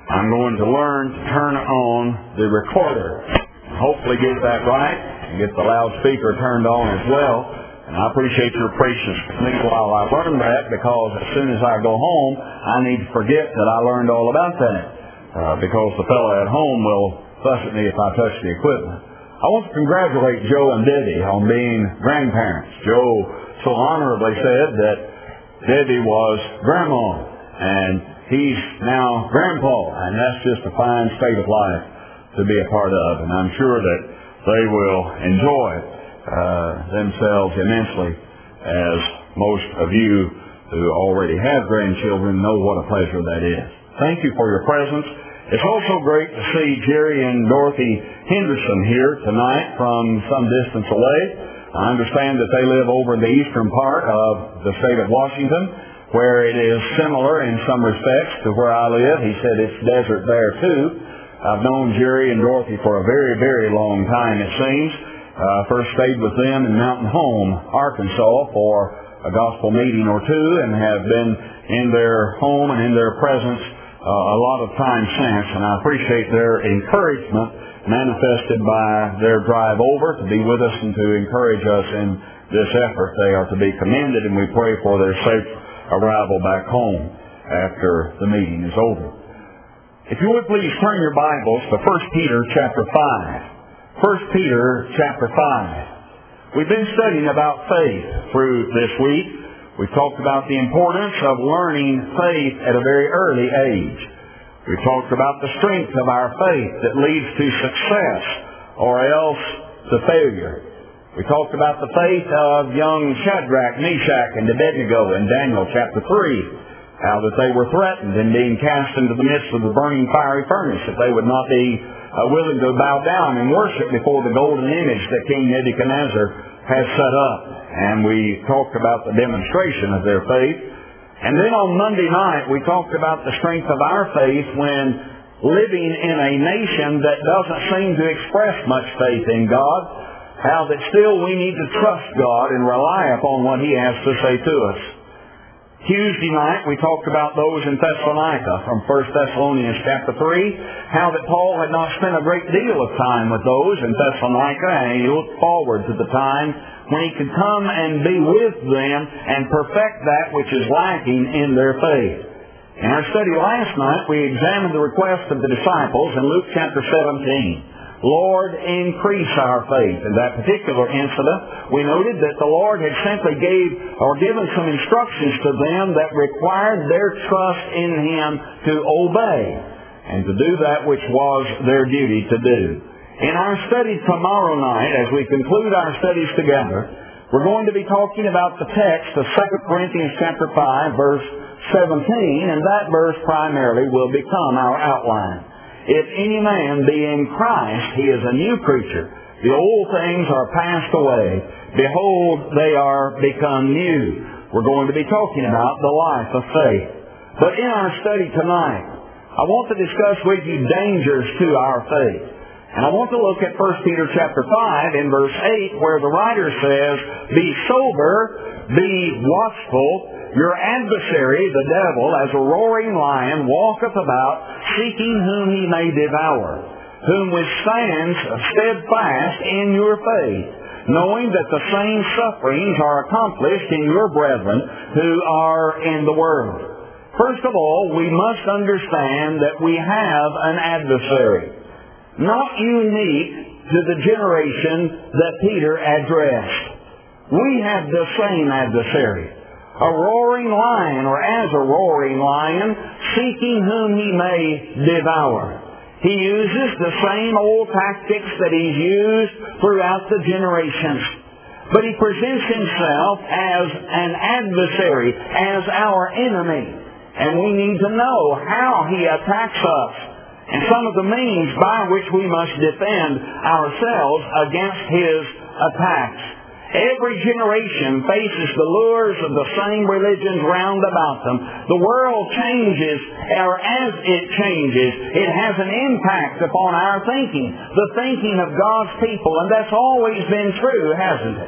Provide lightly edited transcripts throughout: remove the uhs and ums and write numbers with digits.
I'm going to learn to turn on the recorder. Hopefully get that right and get the loudspeaker turned on as well. And I appreciate your patience with me while I learn that, because as soon as I go home, I need to forget that I learned all about that. Because the fellow at home will fuss at me if I touch the equipment. I want to congratulate Joe and Debbie on being grandparents. Joe so honorably said that Debbie was grandma, and he's now grandpa, and that's just a fine state of life to be a part of. And I'm sure that they will enjoy themselves immensely, as most of you who already have grandchildren know what a pleasure that is. Thank you for your presence. It's also great to see Jerry and Dorothy Henderson here tonight from some distance away. I understand that they live over in the eastern part of the state of Washington, where it is similar in some respects to where I live. He said it's desert there too. I've known Jerry and Dorothy for a very, very long time, it seems. First stayed with them in Mountain Home, Arkansas, for a gospel meeting or two, and have been in their home and in their presence a lot of time since. And I appreciate their encouragement manifested by their drive over to be with us and to encourage us in this effort. They are to be commended, and we pray for their safe arrival back home after the meeting is over. If you would please turn your Bibles to 1 Peter chapter 5. 1 Peter chapter 5. We've been studying about faith through this week. We've talked about the importance of learning faith at a very early age. We've talked about the strength of our faith that leads to success or else to failure. We talked about the faith of young Shadrach, Meshach, and Abednego in Daniel chapter 3. How that they were threatened and being cast into the midst of the burning fiery furnace if they would not be willing to bow down and worship before the golden image that King Nebuchadnezzar had set up. And we talked about the demonstration of their faith. And then on Monday night, we talked about the strength of our faith when living in a nation that doesn't seem to express much faith in God. How that still we need to trust God and rely upon what He has to say to us. Tuesday night, we talked about those in Thessalonica from 1 Thessalonians chapter 3, how that Paul had not spent a great deal of time with those in Thessalonica, and he looked forward to the time when he could come and be with them and perfect that which is lacking in their faith. In our study last night, we examined the request of the disciples in Luke chapter 17. Lord, increase our faith. In that particular incident, we noted that the Lord had simply given some instructions to them that required their trust in Him to obey and to do that which was their duty to do. In our study tomorrow night, as we conclude our studies together, we're going to be talking about the text of 2 Corinthians chapter 5, verse 17, and that verse primarily will become our outline. If any man be in Christ, he is a new creature. The old things are passed away. Behold, they are become new. We're going to be talking about the life of faith. But in our study tonight, I want to discuss with you dangers to our faith. And I want to look at 1 Peter chapter 5 in verse 8, where the writer says, Be sober, be watchful. Your adversary, the devil, as a roaring lion, walketh about, seeking whom he may devour, whom withstands steadfast in your faith, knowing that the same sufferings are accomplished in your brethren who are in the world. First of all, we must understand that we have an adversary, not unique to the generation that Peter addressed. We have the same adversary. A roaring lion, or as a roaring lion, seeking whom he may devour. He uses the same old tactics that he's used throughout the generations. But he presents himself as an adversary, as our enemy. And we need to know how he attacks us and some of the means by which we must defend ourselves against his attacks. Every generation faces the lures of the same religions round about them. The world changes, or as it changes, it has an impact upon our thinking, the thinking of God's people, and that's always been true, hasn't it?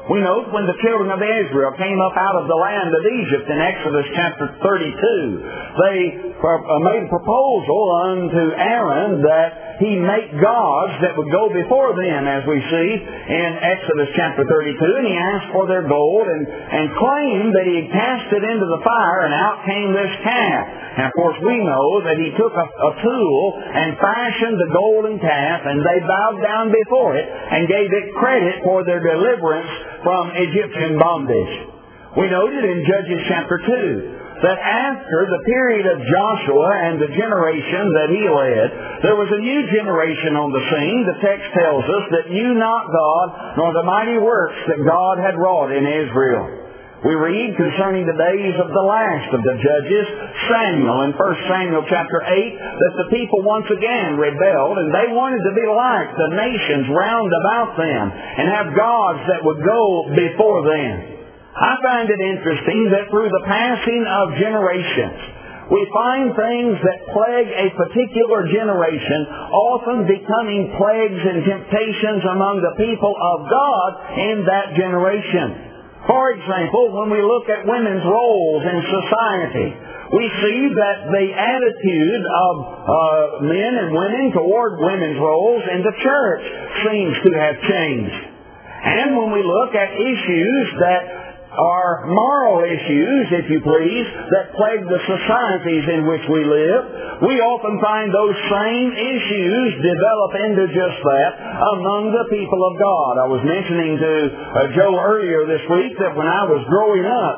We note when the children of Israel came up out of the land of Egypt in Exodus chapter 32, they made a proposal unto Aaron that he make gods that would go before them, as we see in Exodus chapter 32, and he asked for their gold and claimed that he had cast it into the fire, and out came this calf. And of course we know that he took a tool and fashioned the golden calf, and they bowed down before it and gave it credit for their deliverance from Egyptian bondage. We noted in Judges chapter 2 that after the period of Joshua and the generation that he led, there was a new generation on the scene. The text tells us that knew not God nor the mighty works that God had wrought in Israel. We read concerning the days of the last of the judges, Samuel, in 1 Samuel chapter 8, that the people once again rebelled, and they wanted to be like the nations round about them and have gods that would go before them. I find it interesting that through the passing of generations, we find things that plague a particular generation often becoming plagues and temptations among the people of God in that generation. For example, when we look at women's roles in society, we see that the attitude of men and women toward women's roles in the church seems to have changed. And when we look at issues that are moral issues, if you please, that plague the societies in which we live, we often find those same issues develop into just that among the people of God. I was mentioning to Joe earlier this week that when I was growing up,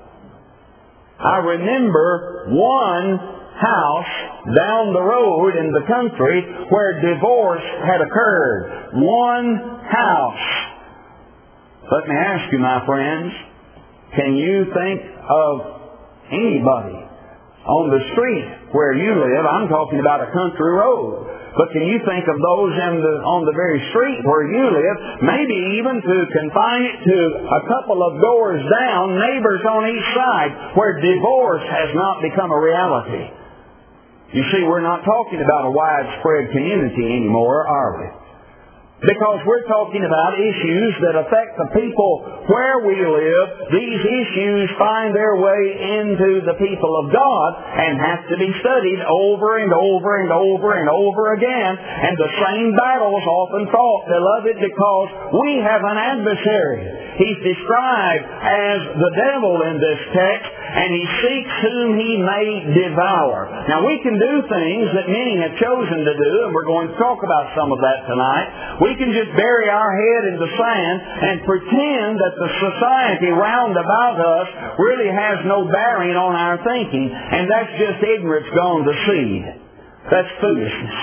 I remember one house down the road in the country where divorce had occurred. One house. Let me ask you, my friends, can you think of anybody on the street where you live? I'm talking about a country road. But can you think of those on the very street where you live, maybe even to confine it to a couple of doors down, neighbors on each side, where divorce has not become a reality? You see, we're not talking about a widespread community anymore, are we? Because we're talking about issues that affect the people where we live. These issues find their way into the people of God and have to be studied over and over and over and over again. And the same battles often fought, beloved, because we have an adversary. He's described as the devil in this text, and he seeks whom he may devour. Now, we can do things that many have chosen to do, and we're going to talk about some of that tonight. We can just bury our head in the sand and pretend that the society round about us really has no bearing on our thinking, and that's just ignorance gone to seed. That's foolishness.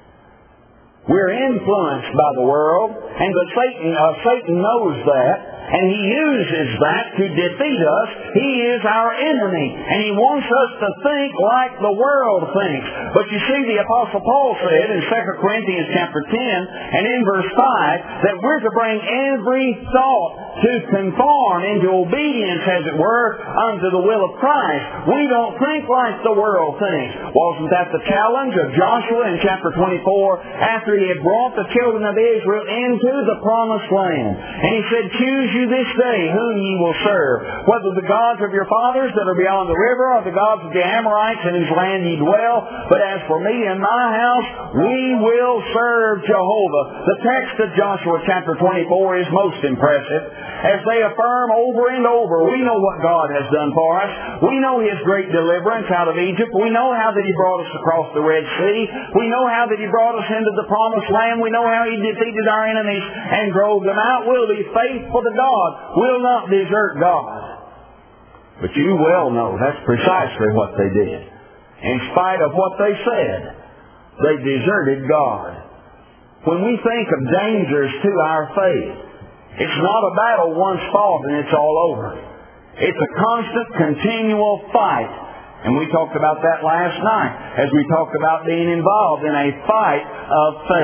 We're influenced by the world, and Satan knows that, and he uses that to defeat us. He is our enemy, and he wants us to think like the world thinks. But you see, the Apostle Paul said in 2 Corinthians chapter 10 and in verse 5 that we're to bring every thought to conform into obedience, as it were, unto the will of Christ. We don't think like the world thinks. Wasn't that the challenge of Joshua in chapter 24 after he had brought the children of Israel into the promised land? And he said, choose you this day whom ye will serve, whether the gods of your fathers that are beyond the river, or the gods of the Amorites in whose land ye dwell. But as for me and my house, we will serve Jehovah. The text of Joshua chapter 24 is most impressive, as they affirm over and over, we know what God has done for us. We know His great deliverance out of Egypt. We know how that He brought us across the Red Sea. We know how that He brought us into the promised land. We know how He defeated our enemies and drove them out. We'll be faithful to God. We'll not desert God. But you well know that's precisely what they did. In spite of what they said, they deserted God. When we think of dangers to our faith, it's not a battle once fought and it's all over. It's a constant, continual fight. And we talked about that last night as we talked about being involved in a fight of faith.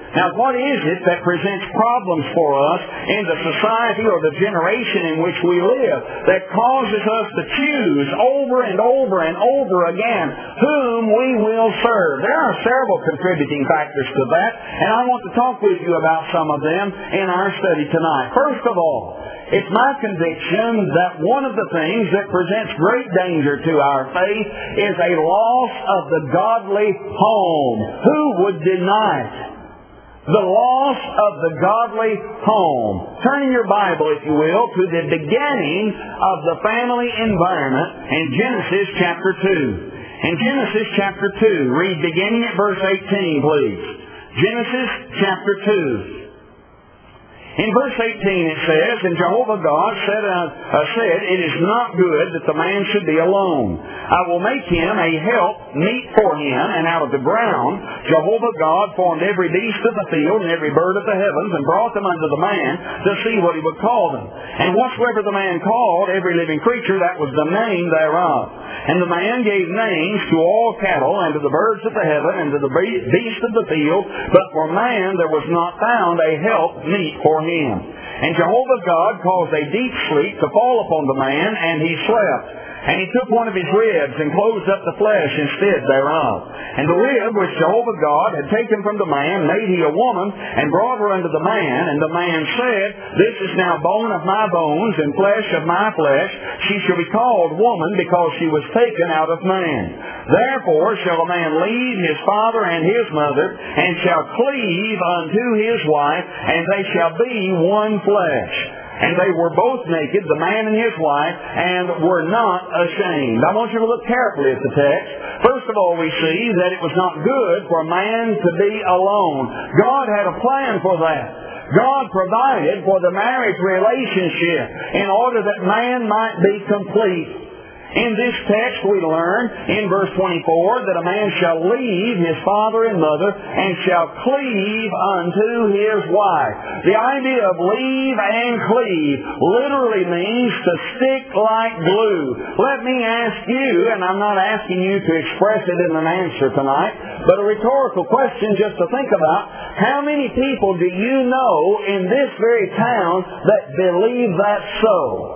Now, what is it that presents problems for us in the society or the generation in which we live that causes us to choose over and over and over again whom we will serve? There are several contributing factors to that, and I want to talk with you about some of them in our study tonight. First of all, it's my conviction that one of the things that presents great danger to our faith is a loss of the godly home. Who would deny it? The loss of the godly home. Turn in your Bible, if you will, to the beginning of the family environment in Genesis chapter 2. In Genesis chapter 2, read beginning at verse 18, please. Genesis chapter 2. In verse 18 it says, "And Jehovah God said, It is not good that the man should be alone. I will make him a help meet for him, and out of the ground Jehovah God formed every beast of the field and every bird of the heavens, and brought them unto the man to see what he would call them. And whatsoever the man called every living creature, that was the name thereof. And the man gave names to all cattle, and to the birds of the heaven, and to the beasts of the field, but for man there was not found a help meet for him. And Jehovah God caused a deep sleep to fall upon the man, and he slept. And he took one of his ribs and closed up the flesh instead thereof. And the rib which Jehovah God had taken from the man made he a woman, and brought her unto the man. And the man said, This is now bone of my bones, and flesh of my flesh. She shall be called woman, because she was taken out of man. Therefore shall a man leave his father and his mother, and shall cleave unto his wife, and they shall be one flesh. And they were both naked, the man and his wife, and were not ashamed." I want you to look carefully at the text. First of all, we see that it was not good for a man to be alone. God had a plan for that. God provided for the marriage relationship in order that man might be complete. In this text we learn in verse 24 that a man shall leave his father and mother and shall cleave unto his wife. The idea of leave and cleave literally means to stick like glue. Let me ask you, and I'm not asking you to express it in an answer tonight, but a rhetorical question just to think about. How many people do you know in this very town that believe that so?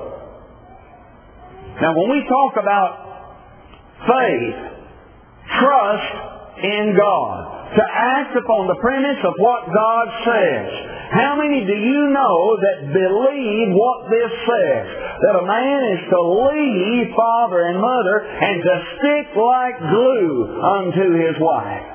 Now, when we talk about faith, trust in God, to act upon the premise of what God says, how many do you know that believe what this says? That a man is to leave father and mother and to stick like glue unto his wife.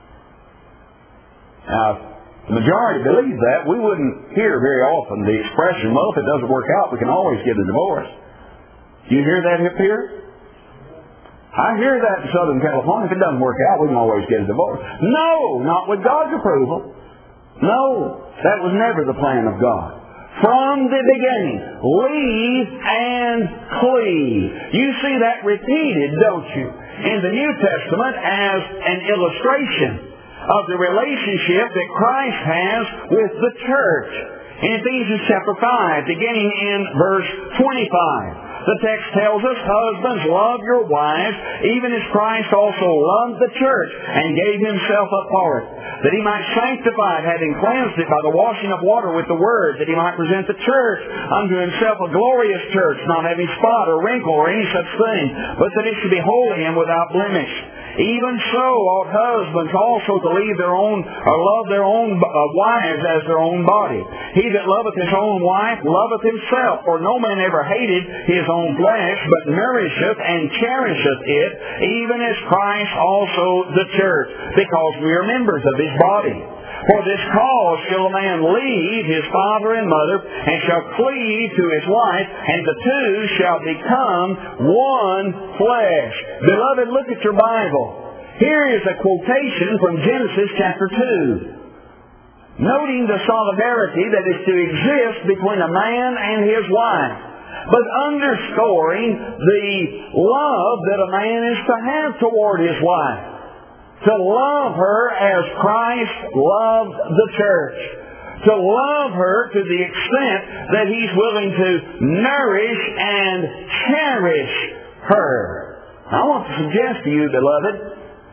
Now, the majority believe that. We wouldn't hear very often the expression, well, if it doesn't work out, we can always get a divorce. Do you hear that up here? I hear that in Southern California. If it doesn't work out, we can always get a divorce. No, not with God's approval. No, that was never the plan of God. From the beginning, leave and cleave. You see that repeated, don't you, in the New Testament as an illustration of the relationship that Christ has with the church. In Ephesians chapter 5, beginning in verse 25. The text tells us, "Husbands, love your wives, even as Christ also loved the church and gave himself up for it, that he might sanctify it, having cleansed it by the washing of water with the word, that he might present the church unto himself a glorious church, not having spot or wrinkle or any such thing, but that it should be holy and without blemish. Even so ought husbands also to leave their own, or love their own wives as their own body. He that loveth his own wife loveth himself, for no man ever hated his own flesh, but nourisheth and cherisheth it, even as Christ also the church, because we are members of his body. For this cause shall a man leave his father and mother, and shall cleave to his wife, and the two shall become one flesh." Beloved, look at your Bible. Here is a quotation from Genesis chapter 2. Noting the solidarity that is to exist between a man and his wife, but underscoring the love that a man is to have toward his wife. To love her as Christ loved the church. To love her to the extent that he's willing to nourish and cherish her. I want to suggest to you, beloved,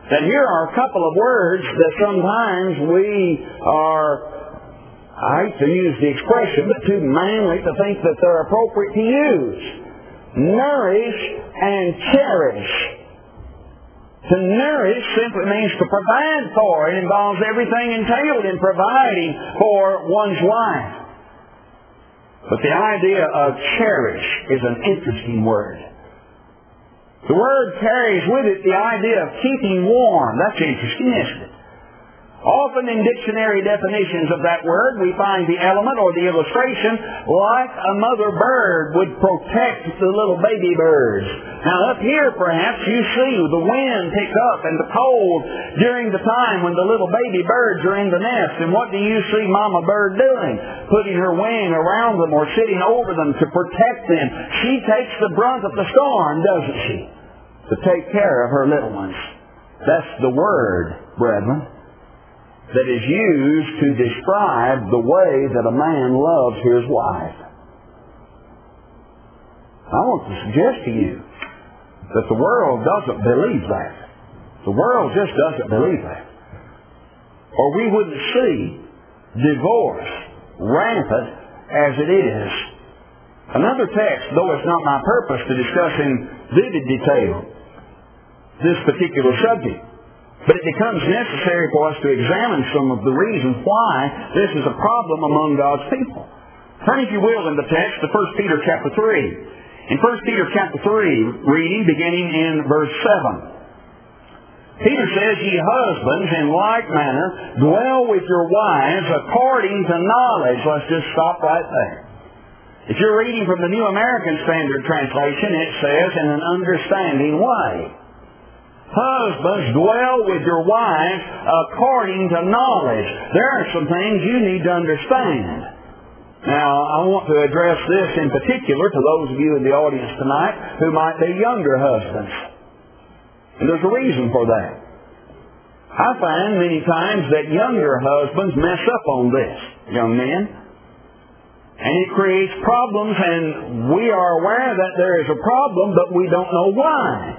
that here are a couple of words that sometimes we are, I hate to use the expression, but too manly to think that they're appropriate to use. Nourish and cherish. To nourish simply means to provide for. It involves everything entailed in providing for one's wife. But the idea of cherish is an interesting word. The word carries with it the idea of keeping warm. That's interesting, isn't it? Often in dictionary definitions of that word, we find the element or the illustration like a mother bird would protect the little baby birds. Now up here perhaps you see the wind pick up and the cold during the time when the little baby birds are in the nest. And what do you see Mama Bird doing? Putting her wing around them or sitting over them to protect them. She takes the brunt of the storm, doesn't she? To take care of her little ones. That's the word, brethren, that is used to describe the way that a man loves his wife. I want to suggest to you that the world doesn't believe that. The world just doesn't believe that. Or we wouldn't see divorce rampant as it is. Another text, though it's not my purpose to discuss in vivid detail this particular subject, but it becomes necessary for us to examine some of the reasons why this is a problem among God's people. Turn, if you will, in the text to 1 Peter chapter 3. In 1 Peter chapter 3, reading beginning in verse 7. Peter says, "Ye husbands, in like manner, dwell with your wives according to knowledge." Let's just stop right there. If you're reading from the New American Standard Translation, it says, "in an understanding way." Husbands, dwell with your wives according to knowledge. There are some things you need to understand. Now, I want to address this in particular to those of you in the audience tonight who might be younger husbands. And there's a reason for that. I find many times that younger husbands mess up on this, young men. And it creates problems, and we are aware that there is a problem, but we don't know why.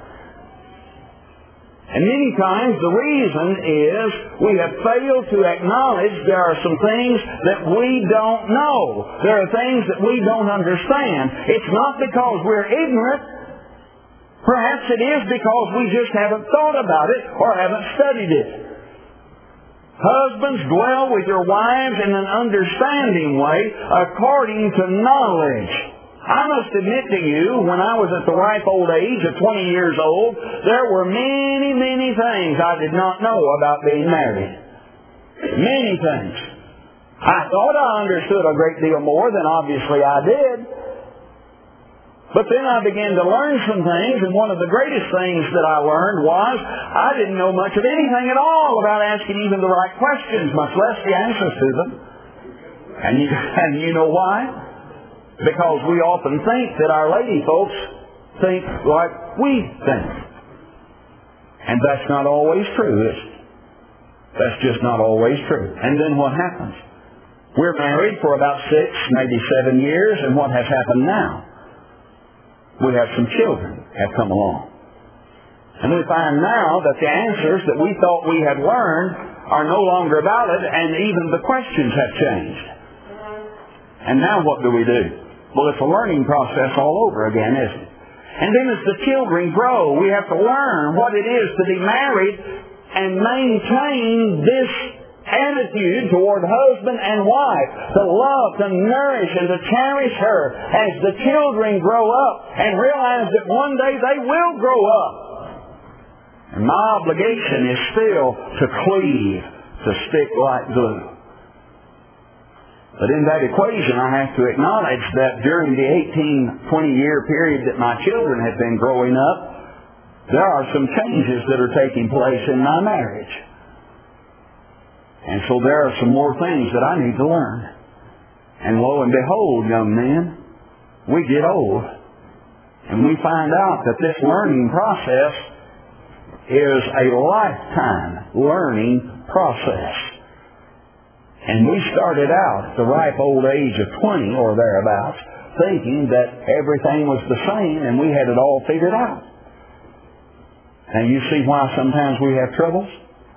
And many times the reason is we have failed to acknowledge there are some things that we don't know. There are things that we don't understand. It's not because we're ignorant. Perhaps it is because we just haven't thought about it or haven't studied it. Husbands, dwell with your wives in an understanding way according to knowledge. I must admit to you, when I was at the ripe old age of 20 years old, there were many, many things I did not know about being married. Many things. I thought I understood a great deal more than obviously I did. But then I began to learn some things, and one of the greatest things that I learned was I didn't know much of anything at all about asking even the right questions, much less the answers to them. And you know why? Because we often think that our lady folks think like we think. And that's not always true, is it? That's just not always true. And then what happens? We're married for about 6, maybe 7 years, and what has happened now? We have some children have come along. And we find now that the answers that we thought we had learned are no longer valid, and even the questions have changed. And now what do we do? Well, it's a learning process all over again, isn't it? And then as the children grow, we have to learn what it is to be married and maintain this attitude toward husband and wife, to love, to nourish, and to cherish her as the children grow up and realize that one day they will grow up. And my obligation is still to cleave, to stick like glue. But in that equation, I have to acknowledge that during the 18-20-year period that my children have been growing up, there are some changes that are taking place in my marriage. And so there are some more things that I need to learn. And lo and behold, young men, we get old. And we find out that this learning process is a lifetime learning process. And we started out at the ripe old age of 20 or thereabouts, thinking that everything was the same and we had it all figured out. Now you see why sometimes we have troubles?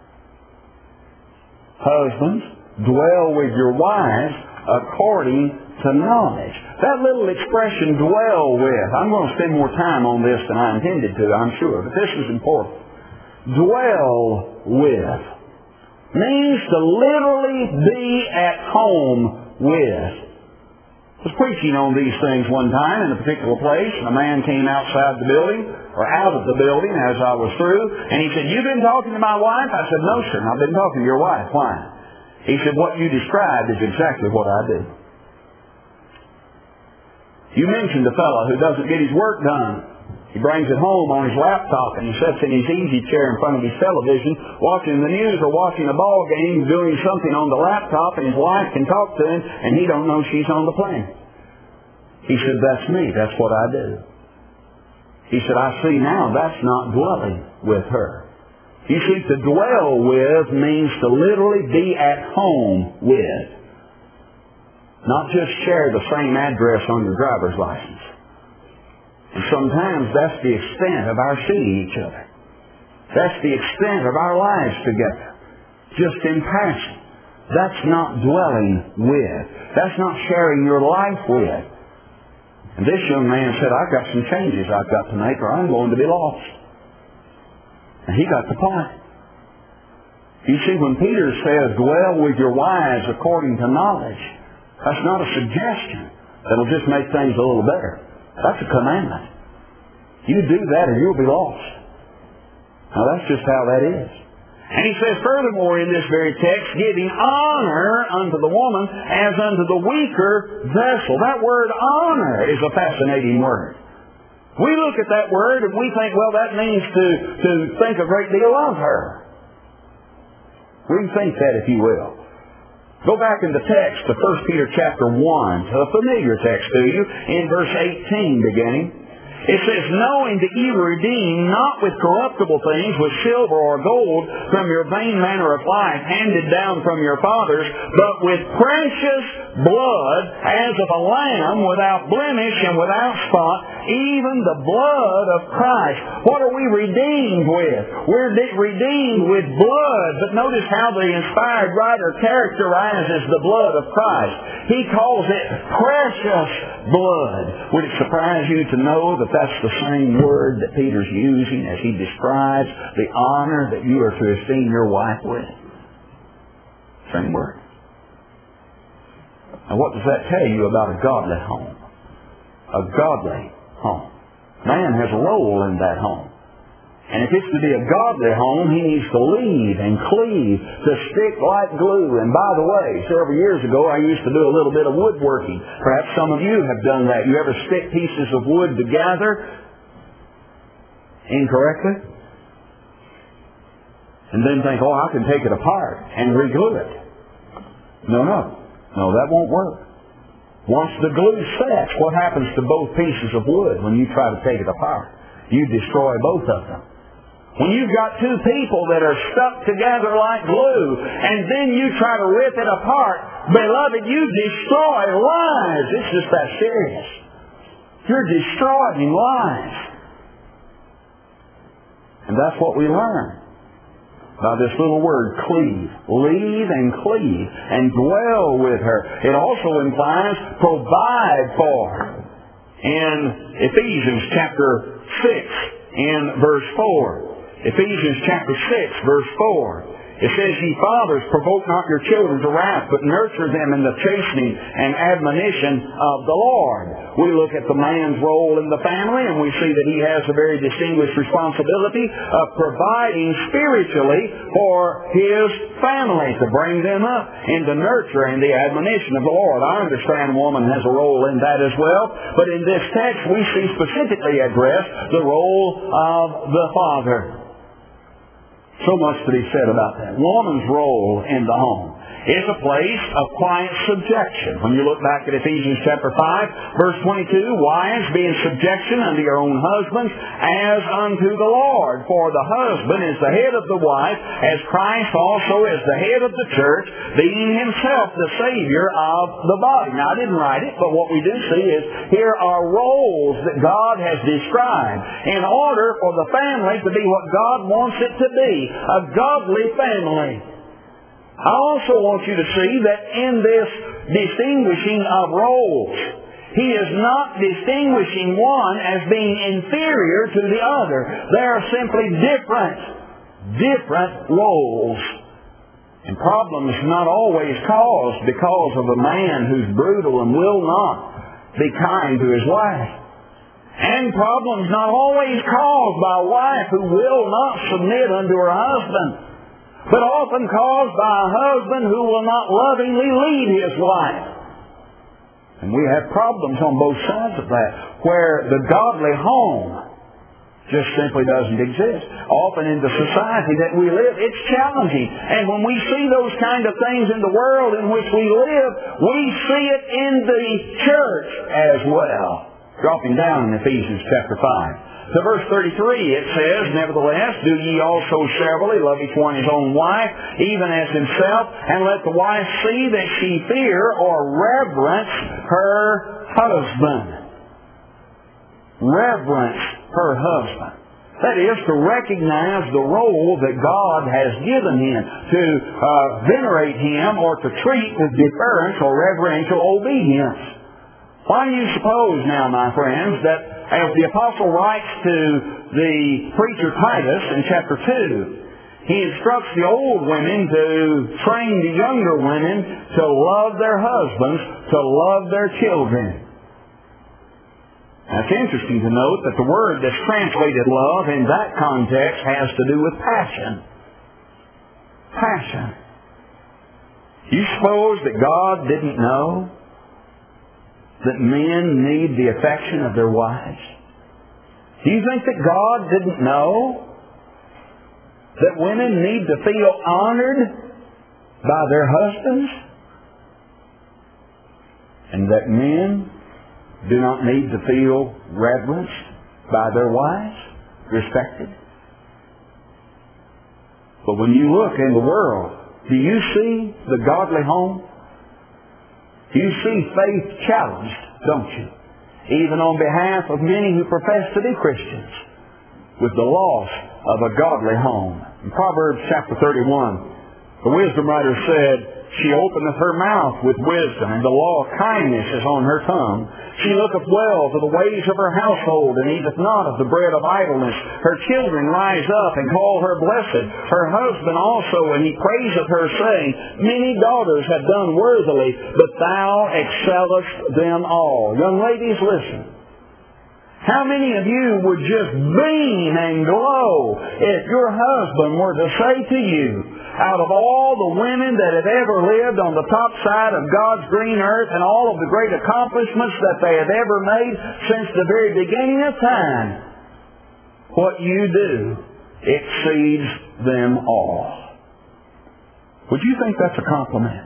Husbands, dwell with your wives according to knowledge. That little expression, dwell with, I'm going to spend more time on this than I intended to, I'm sure, but this is important. Dwell with means to literally be at home with. I was preaching on these things one time in a particular place, and a man came outside the building, or out of the building as I was through, and he said, "You've been talking to my wife?" I said, "No, sir, I've been talking to your wife." "Why?" He said, "What you described is exactly what I do." You mentioned a fellow who doesn't get his work done. He brings it home on his laptop and he sits in his easy chair in front of his television watching the news or watching a ball game, doing something on the laptop, and his wife can talk to him and he don't know she's on the plane. He said, "That's me. That's what I do." He said, "I see now that's not dwelling with her." You see, to dwell with means to literally be at home with. Not just share the same address on your driver's license. And sometimes that's the extent of our seeing each other. That's the extent of our lives together. Just in passing. That's not dwelling with. That's not sharing your life with. And this young man said, "I've got some changes I've got to make or I'm going to be lost." And he got the point. You see, when Peter says, "Dwell with your wives according to knowledge," that's not a suggestion that'll just make things a little better. That's a commandment. You do that or you'll be lost. Now that's just how that is. And he says furthermore in this very text, giving honor unto the woman as unto the weaker vessel. That word honor is a fascinating word. We look at that word and we think, well, that means to think a great deal of her. We can think that, if you will. Go back in the text to 1 Peter chapter 1, a familiar text to you, in verse 18 beginning. It says, "Knowing that ye were redeemed not with corruptible things, with silver or gold, from your vain manner of life, handed down from your fathers, but with precious blood, as of a lamb, without blemish and without spot, even the blood of Christ." What are we redeemed with? We're redeemed with blood. But notice how the inspired writer characterizes the blood of Christ. He calls it precious blood. Would it surprise you to know that that's the same word that Peter's using as he describes the honor that you are to esteem your wife with? Same word. Now what does that tell you about a godly home? A godly home. Man has a role in that home. And if it's to be a godly home, he needs to lead and cleave, to stick like glue. And by the way, several years ago, I used to do a little bit of woodworking. Perhaps some of you have done that. You ever stick pieces of wood together incorrectly? And then think, "Oh, I can take it apart and re-glue it." No, that won't work. Once the glue sets, what happens to both pieces of wood when you try to take it apart? You destroy both of them. When you've got two people that are stuck together like glue, and then you try to rip it apart, beloved, you destroy lives. It's just that serious. You're destroying lives. And that's what we learn by this little word, cleave. Leave and cleave and dwell with her. It also implies provide for her. In Ephesians chapter 6 and verse 4. Ephesians chapter 6 verse 4. It says, "Ye fathers, provoke not your children to wrath, but nurture them in the chastening and admonition of the Lord." We look at the man's role in the family, and we see that he has a very distinguished responsibility of providing spiritually for his family, to bring them up in the nurture and the admonition of the Lord. I understand woman has a role in that as well, but in this text we see specifically addressed the role of the father. So much to be said about that. Woman's role in the home. is a place of quiet subjection. When you look back at Ephesians chapter 5, verse 22, wives, be in subjection unto your own husbands as unto the Lord. For the husband is the head of the wife, as Christ also is the head of the church, being himself the Savior of the body. Now, I didn't write it, but what we do see is here are roles that God has described in order for the family to be what God wants it to be, a godly family. I also want you to see that in this distinguishing of roles, He is not distinguishing one as being inferior to the other. They are simply different roles. And problems not always caused because of a man who's brutal and will not be kind to his wife. And problems not always caused by a wife who will not submit unto her husband, but often caused by a husband who will not lovingly lead his wife. And we have problems on both sides of that, where the godly home just simply doesn't exist. Often in the society that we live, it's challenging. And when we see those kind of things in the world in which we live, we see it in the church as well. Dropping down in Ephesians chapter 5. To verse 33 it says, nevertheless, do ye also severally love each one his own wife, even as himself, and let the wife see that she fear or reverence her husband. Reverence her husband. That is, to recognize the role that God has given him, to venerate him or to treat with deference or reverential obedience. Why do you suppose now, my friends, that as the apostle writes to the preacher Titus in chapter 2, he instructs the old women to train the younger women to love their husbands, to love their children? Now, it's interesting to note that the word that's translated love in that context has to do with passion. Passion. You suppose that God didn't know that men need the affection of their wives? Do you think that God didn't know that women need to feel honored by their husbands? And that men do not need to feel reverenced by their wives, respected? But when you look in the world, do you see the godly home? You see faith challenged, don't you? Even on behalf of many who profess to be Christians, with the loss of a godly home. In Proverbs chapter 31, the wisdom writer said, she openeth her mouth with wisdom, and the law of kindness is on her tongue. She looketh well to the ways of her household, and eateth not of the bread of idleness. Her children rise up and call her blessed. Her husband also, and he praiseth her, saying, many daughters have done worthily, but thou excellest them all. Young ladies, listen. How many of you would just beam and glow if your husband were to say to you, out of all the women that have ever lived on the top side of God's green earth and all of the great accomplishments that they have ever made since the very beginning of time, what you do exceeds them all? Would you think that's a compliment?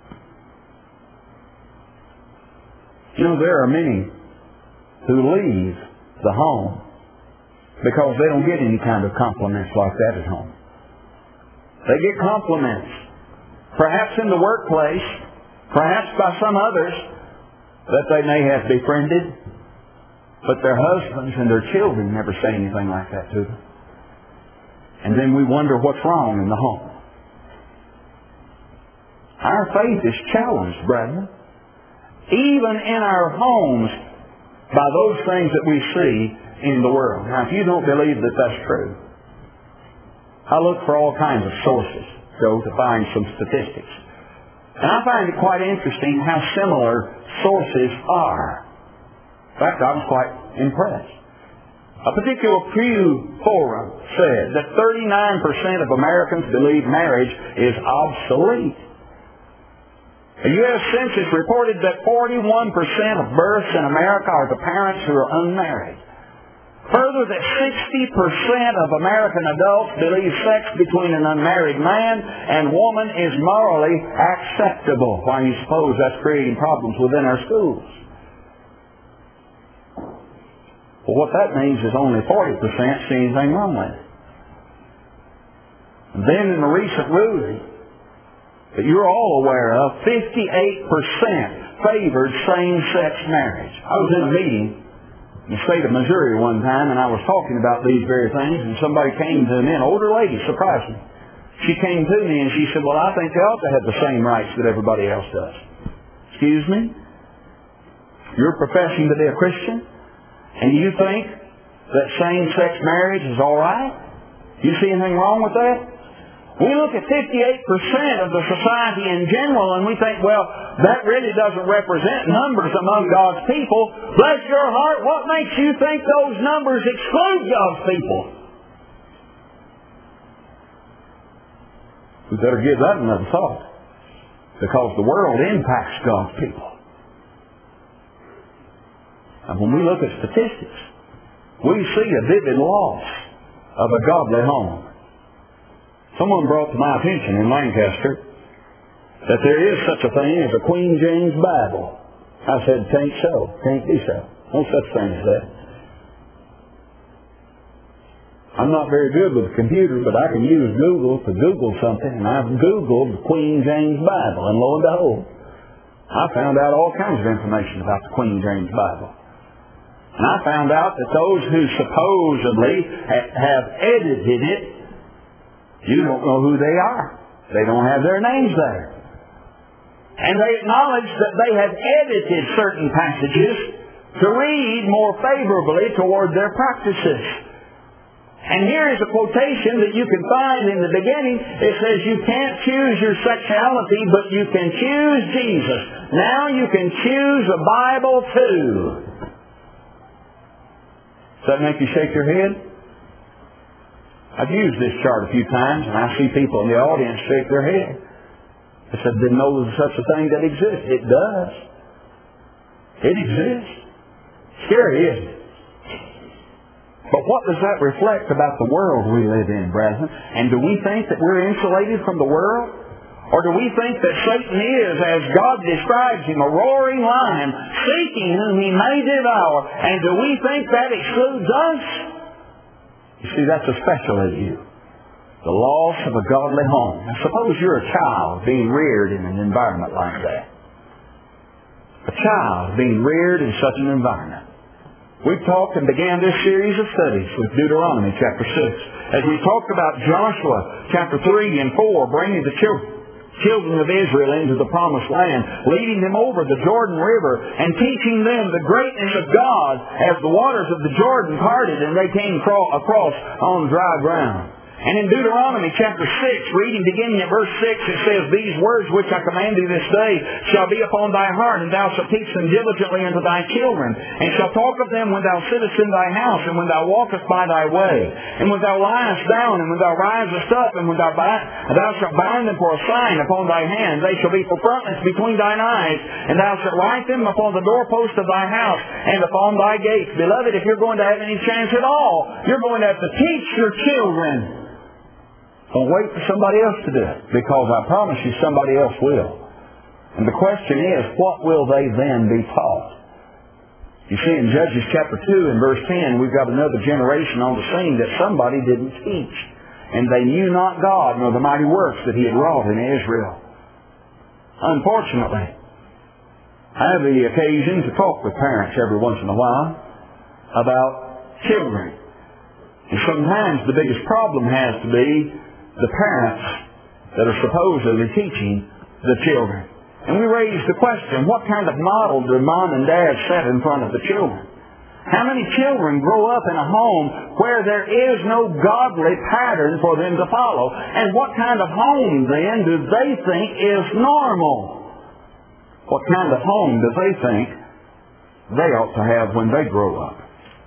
You know, there are many who leave the home because they don't get any kind of compliments like that at home. They get compliments, perhaps in the workplace, perhaps by some others that they may have befriended, but their husbands and their children never say anything like that to them. And then we wonder what's wrong in the home. Our faith is challenged, brethren, even in our homes, by those things that we see in the world. Now, if you don't believe that that's true, I look for all kinds of sources, to find some statistics. And I find it quite interesting how similar sources are. In fact, I was quite impressed. A particular Pew Forum said that 39% of Americans believe marriage is obsolete. The U.S. Census reported that 41% of births in America are to parents who are unmarried. Further, that 60% of American adults believe sex between an unmarried man and woman is morally acceptable. Why do you suppose that's creating problems within our schools? Well, what that means is only 40% see anything wrong with it. And then in the recent ruling that you're all aware of, 58% favored same-sex marriage. I was in a meeting in the state of Missouri one time, and I was talking about these very things, and somebody came to me, an older lady, surprised me. She came to me and she said, well, I think they ought to have the same rights that everybody else does. Excuse me? You're professing to be a Christian, and you think that same-sex marriage is all right? You see anything wrong with that? We look at 58% of the society in general and we think, well, that really doesn't represent numbers among God's people. Bless your heart, what makes you think those numbers exclude God's people? We better give that another thought, because the world impacts God's people. And when we look at statistics, we see a vivid loss of a godly home. Someone brought to my attention in Lancaster that there is such a thing as a Queen James Bible. I said, "Can't so. Can't be so. No such thing as that." I'm not very good with a computer, but I can use Google to Google something, and I've Googled the Queen James Bible, and lo and behold, I found out all kinds of information about the Queen James Bible. And I found out that those who supposedly have edited it, you don't know who they are. They don't have their names there. And they acknowledge that they have edited certain passages to read more favorably toward their practices. And here is a quotation that you can find in the beginning. It says, you can't choose your sexuality, but you can choose Jesus. Now you can choose a Bible too. Does that make you shake your head? I've used this chart a few times, and I see people in the audience shake their head. I said, didn't know there was such a thing that exists. It does. It exists. Scary, isn't it? But what does that reflect about the world we live in, brethren? And do we think that we're insulated from the world? Or do we think that Satan is, as God describes him, a roaring lion, seeking whom he may devour? And do we think that excludes us? You see, that's especially you. The loss of a godly home. Now, suppose you're a child being reared in an environment like that. A child being reared in such an environment. We talked and began this series of studies with Deuteronomy chapter 6. As we talked about Joshua chapter 3 and 4, bringing the children of Israel into the promised land, leading them over the Jordan River and teaching them the greatness of God as the waters of the Jordan parted and they came across on dry ground. And in Deuteronomy chapter 6, reading beginning at verse 6, it says, these words which I command thee this day shall be upon thy heart, and thou shalt teach them diligently unto thy children, and shalt talk of them when thou sittest in thy house, and when thou walkest by thy way, and when thou liest down, and when thou risest up, and when thou shalt bind them for a sign upon thy hand. They shall be for frontlets between thine eyes, and thou shalt write them upon the doorpost of thy house, and upon thy gates. Beloved, if you're going to have any chance at all, you're going to have to teach your children. Don't wait for somebody else to do it, because I promise you somebody else will. And the question is, what will they then be taught? You see, in Judges chapter 2 and verse 10, we've got another generation on the scene that somebody didn't teach. And they knew not God nor the mighty works that He had wrought in Israel. Unfortunately, I have the occasion to talk with parents every once in a while about children. And sometimes the biggest problem has to be the parents that are supposedly teaching the children. And we raise the question, what kind of model do mom and dad set in front of the children? How many children grow up in a home where there is no godly pattern for them to follow? And what kind of home then do they think is normal? What kind of home do they think they ought to have when they grow up?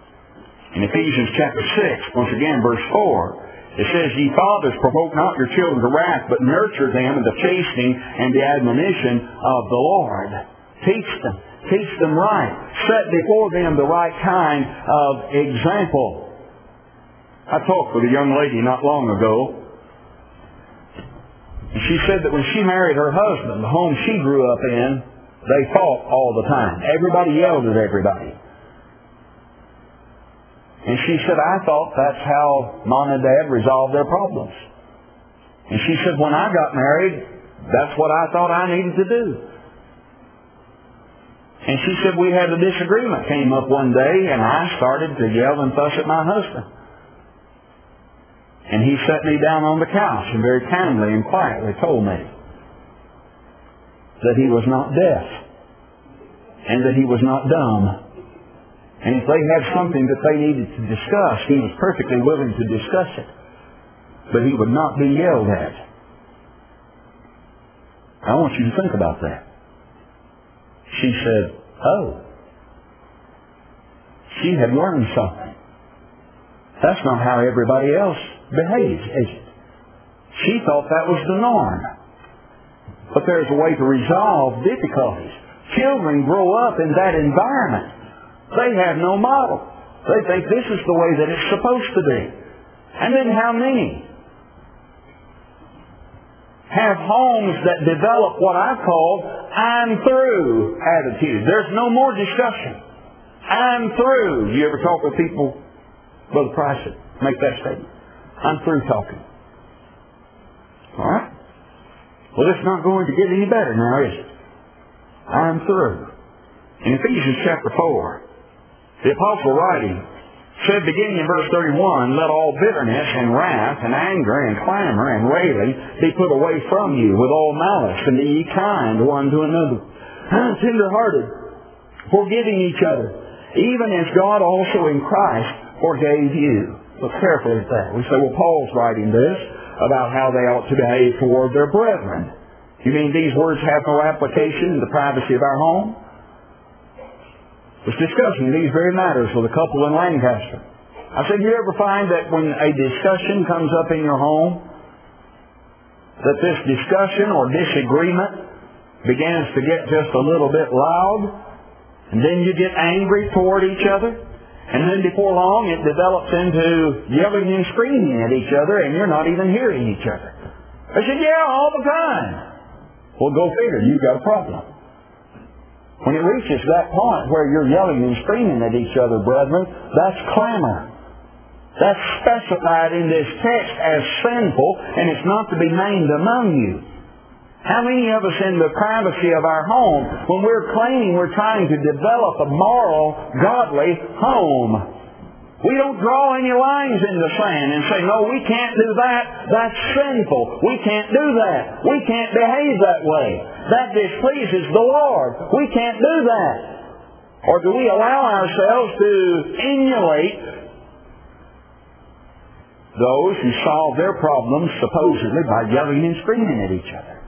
In Ephesians chapter 6, once again, verse 4, it says, ye fathers, provoke not your children to wrath, but nurture them in the chastening and the admonition of the Lord. Teach them right. Set before them the right kind of example. I talked with a young lady not long ago. And she said that when she married her husband, the home she grew up in, they fought all the time. Everybody yelled at everybody. And she said, I thought that's how Mom and Dad resolved their problems. And she said, when I got married, that's what I thought I needed to do. And she said, we had a disagreement came up one day, and I started to yell and fuss at my husband. And he sat me down on the couch and very kindly and quietly told me that he was not deaf and that he was not dumb. And if they had something that they needed to discuss, he was perfectly willing to discuss it. But he would not be yelled at. I want you to think about that. She said, oh, she had learned something. That's not how everybody else behaves, is it? She thought that was the norm. But there's a way to resolve difficulties. Children grow up in that environment. They have no model. They think this is the way that it's supposed to be. And then how many have homes that develop what I call I'm through attitude? There's no more discussion. I'm through. You ever talk with people, Brother Price, make that statement? I'm through talking. All right? Well, it's not going to get any better now, is it? I'm through. In Ephesians chapter 4, the apostle writing said, beginning in verse 31, let all bitterness and wrath and anger and clamor and railing be put away from you with all malice, and be ye kind one to another, tender-hearted, forgiving each other, even as God also in Christ forgave you. Look carefully at that. We say, well, Paul's writing this about how they ought to behave toward their brethren. You mean these words have no application in the privacy of our home? I was discussing these very matters with a couple in Lancaster. I said, you ever find that when a discussion comes up in your home, that this discussion or disagreement begins to get just a little bit loud, and then you get angry toward each other? And then before long, it develops into yelling and screaming at each other, and you're not even hearing each other. I said, yeah, all the time. Well, go figure. You've got a problem. When it reaches that point where you're yelling and screaming at each other, brethren, that's clamor. That's specified in this text as sinful, and it's not to be named among you. How many of us in the privacy of our home, when we're claiming we're trying to develop a moral, godly home, we don't draw any lines in the sand and say, no, we can't do that. That's sinful. We can't do that. We can't behave that way. That displeases the Lord. We can't do that. Or do we allow ourselves to emulate those who solve their problems supposedly by yelling and screaming at each other?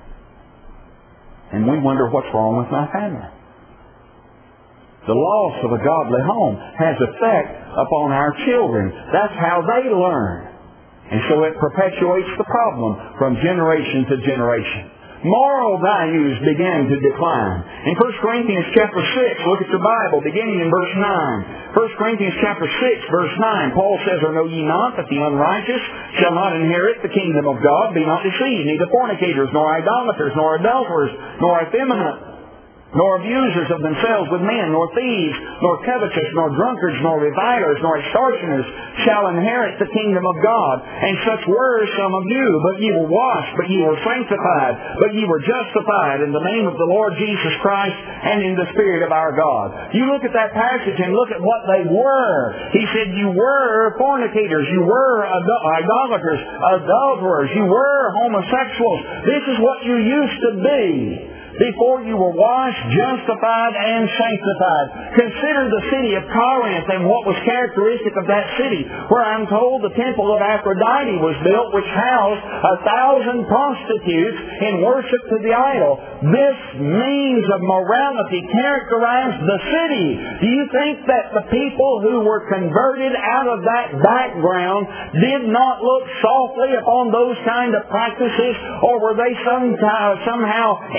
And we wonder what's wrong with my family. The loss of a godly home has effect upon our children. That's how they learn. And so it perpetuates the problem from generation to generation. Moral values began to decline. In 1 Corinthians chapter 6, look at your Bible, beginning in verse 9. 1 Corinthians chapter 6, verse 9, Paul says, or know ye not that the unrighteous shall not inherit the kingdom of God? Be not deceived, neither fornicators, nor idolaters, nor adulterers, nor effeminate, nor abusers of themselves with men, nor thieves, nor covetous, nor drunkards, nor revilers, nor extortioners shall inherit the kingdom of God. And such were some of you, but ye were washed, but ye were sanctified, but ye were justified in the name of the Lord Jesus Christ and in the Spirit of our God. You look at that passage and look at what they were. He said you were fornicators, you were idolaters, adulterers, you were homosexuals. This is what you used to be before you were washed, justified, and sanctified. Consider the city of Corinth and what was characteristic of that city, where I'm told the temple of Aphrodite was built, which housed 1,000 prostitutes in worship to the idol. This means of morality characterized the city. Do you think that the people who were converted out of that background did not look softly upon those kind of practices, or were they somehow insulated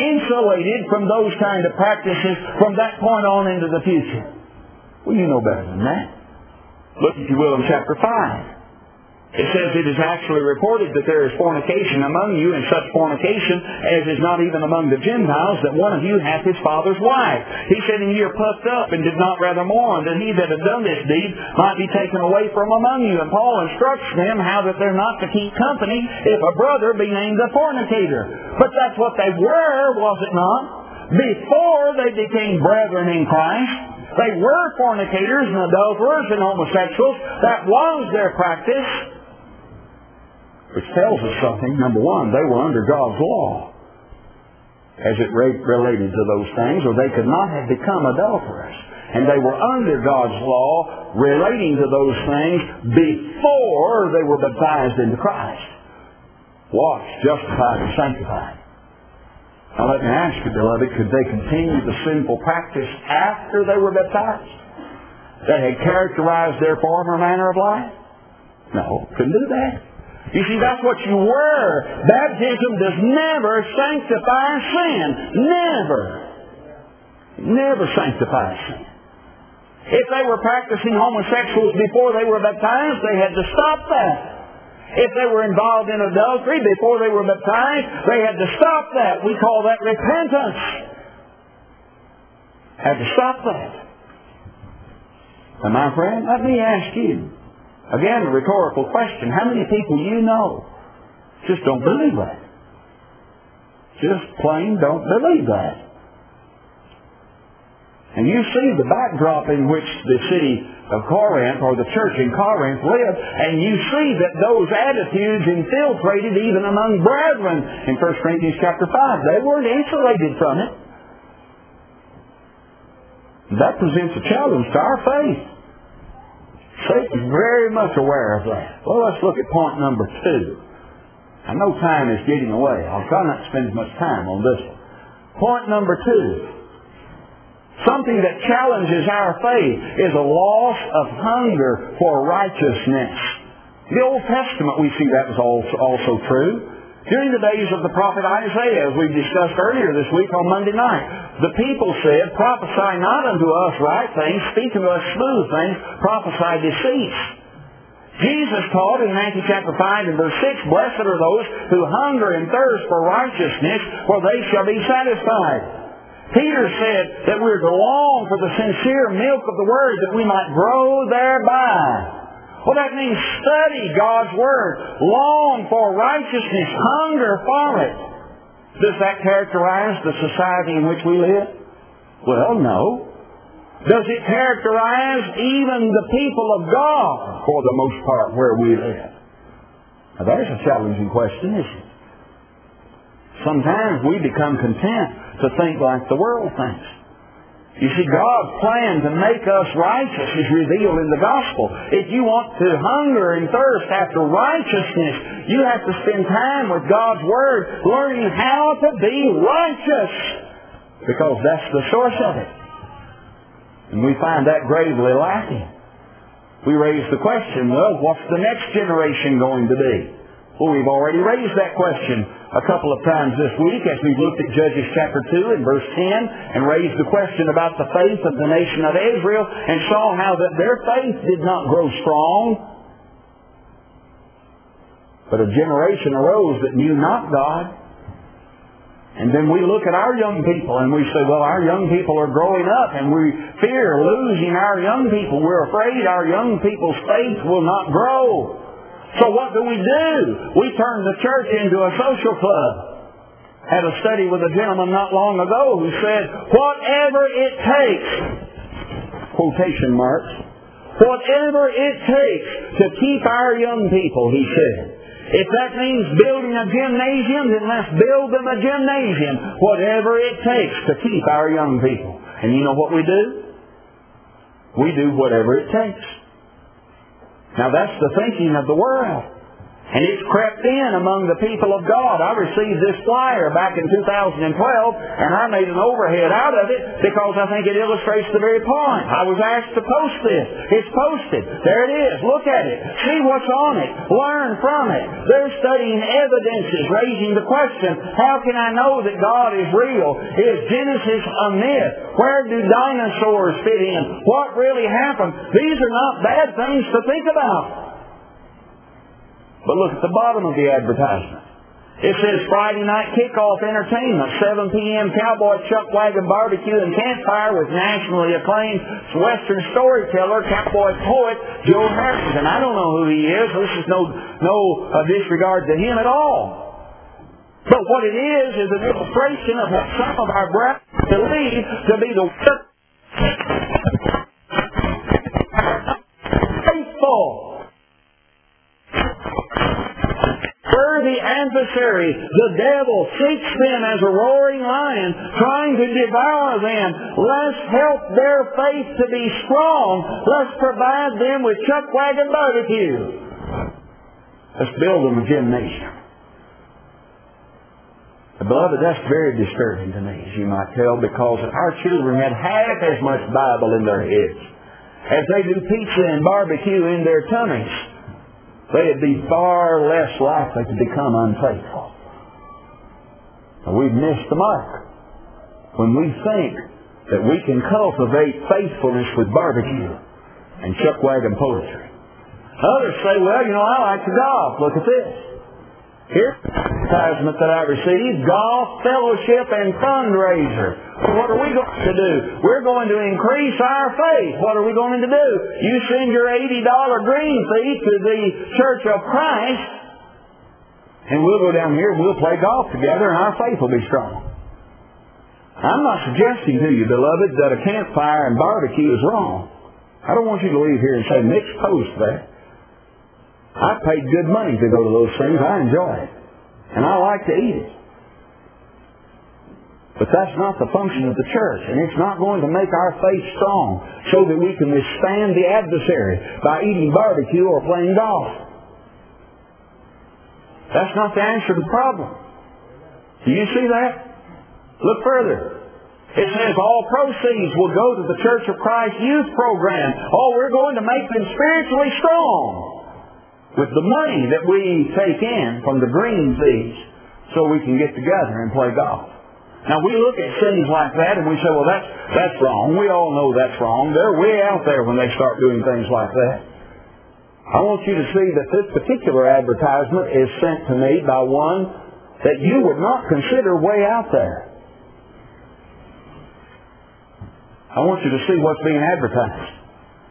isolated from those kind of practices from that point on into the future. Well, you know better than that. Look, if you will, in chapter 5. It says, it is actually reported that there is fornication among you, and such fornication as is not even among the Gentiles, that one of you hath his father's wife. He said, and ye are puffed up, and did not rather mourn, that he that had done this deed might be taken away from among you. And Paul instructs them how that they're not to keep company if a brother be named a fornicator. But that's what they were, was it not? Before they became brethren in Christ, they were fornicators and adulterers and homosexuals. That was their practice. Which tells us something. Number one, they were under God's law as it related to those things, or they could not have become adulterers. And they were under God's law relating to those things before they were baptized into Christ. Washed, justified, and sanctified. Now let me ask you, beloved, could they continue the sinful practice after they were baptized? That had characterized their former manner of life? No, couldn't do that. You see, that's what you were. Baptism does never sanctify sin. Never. Never sanctify sin. If they were practicing homosexuals before they were baptized, they had to stop that. If they were involved in adultery before they were baptized, they had to stop that. We call that repentance. Had to stop that. And my friend, let me ask you, again, a rhetorical question. How many people you know just don't believe that? Just plain don't believe that. And you see the backdrop in which the city of Corinth, or the church in Corinth, lived, and you see that those attitudes infiltrated even among brethren in 1 Corinthians chapter 5. They weren't insulated from it. That presents a challenge to our faith. Satan is very much aware of that. Well, let's look at point number 2. I know time is getting away. I'll try not to spend as much time on this one. Point number 2. Something that challenges our faith is a loss of hunger for righteousness. In the Old Testament, we see that was also true. During the days of the prophet Isaiah, as we discussed earlier this week on Monday night, the people said, prophesy not unto us right things, speak unto us smooth things, prophesy deceits. Jesus taught in Matthew chapter 5 and verse 6, blessed are those who hunger and thirst for righteousness, for they shall be satisfied. Peter said that we're to long for the sincere milk of the Word that we might grow thereby. Well, that means study God's Word. Long for righteousness. Hunger for it. Does that characterize the society in which we live? Well, no. Does it characterize even the people of God, for the most part, where we live? Now, there's a challenging question, isn't it? Sometimes we become content to think like the world thinks. You see, God's plan to make us righteous is revealed in the gospel. If you want to hunger and thirst after righteousness, you have to spend time with God's Word, learning how to be righteous, because that's the source of it. And we find that gravely lacking. We raise the question, well, what's the next generation going to be? Well, we've already raised that question a couple of times this week as we've looked at Judges chapter 2 and verse 10 and raised the question about the faith of the nation of Israel and saw how that their faith did not grow strong. But a generation arose that knew not God. And then we look at our young people and we say, well, our young people are growing up and we fear losing our young people. We're afraid our young people's faith will not grow. So what do? We turn the church into a social club. Had a study with a gentleman not long ago who said, whatever it takes, quotation marks, whatever it takes to keep our young people, he said. If that means building a gymnasium, then let's build them a gymnasium. Whatever it takes to keep our young people. And you know what we do? We do whatever it takes. Now that's the thinking of the world. And it's crept in among the people of God. I received this flyer back in 2012, and I made an overhead out of it because I think it illustrates the very point. I was asked to post this. It's posted. There it is. Look at it. See what's on it. Learn from it. They're studying evidences, raising the question, how can I know that God is real? Is Genesis a myth? Where do dinosaurs fit in? What really happened? These are not bad things to think about. But look at the bottom of the advertisement. It says Friday night kickoff entertainment, 7 p.m. cowboy chuck wagon barbecue and campfire with nationally acclaimed Western storyteller, cowboy poet Joe Harrington. I don't know who he is. This is no disregard to him at all. But what it is an illustration of what some of our brothers believe to be the work faithful. The adversary, the devil, seeks them as a roaring lion, trying to devour them. Let's help their faith to be strong. Let's provide them with chuck wagon barbecue. Let's build them a gymnasium. Beloved, that's very disturbing to me, as you might tell, because if our children had half as much Bible in their heads as they do pizza and barbecue in their tummies, they'd be far less likely to become unfaithful. We've missed the mark when we think that we can cultivate faithfulness with barbecue and chuck wagon poetry. Others say, well, I like to golf. Look at this. Here's the advertisement that I received, golf, fellowship, and fundraiser. What are we going to do? We're going to increase our faith. What are we going to do? You send your $80 green fee to the Church of Christ, and we'll go down here and we'll play golf together, and our faith will be strong. I'm not suggesting to you, beloved, that a campfire and barbecue is wrong. I don't want you to leave here and say, mixed post there. I paid good money to go to those things. I enjoy it. And I like to eat it. But that's not the function of the church. And it's not going to make our faith strong so that we can withstand the adversary by eating barbecue or playing golf. That's not the answer to the problem. Do you see that? Look further. It says all proceeds will go to the Church of Christ youth program. Oh, we're going to make them spiritually strong with the money that we take in from the green fees so we can get together and play golf. Now, we look at things like that and we say, well, that's wrong. We all know that's wrong. They're way out there when they start doing things like that. I want you to see that this particular advertisement is sent to me by one that you would not consider way out there. I want you to see what's being advertised.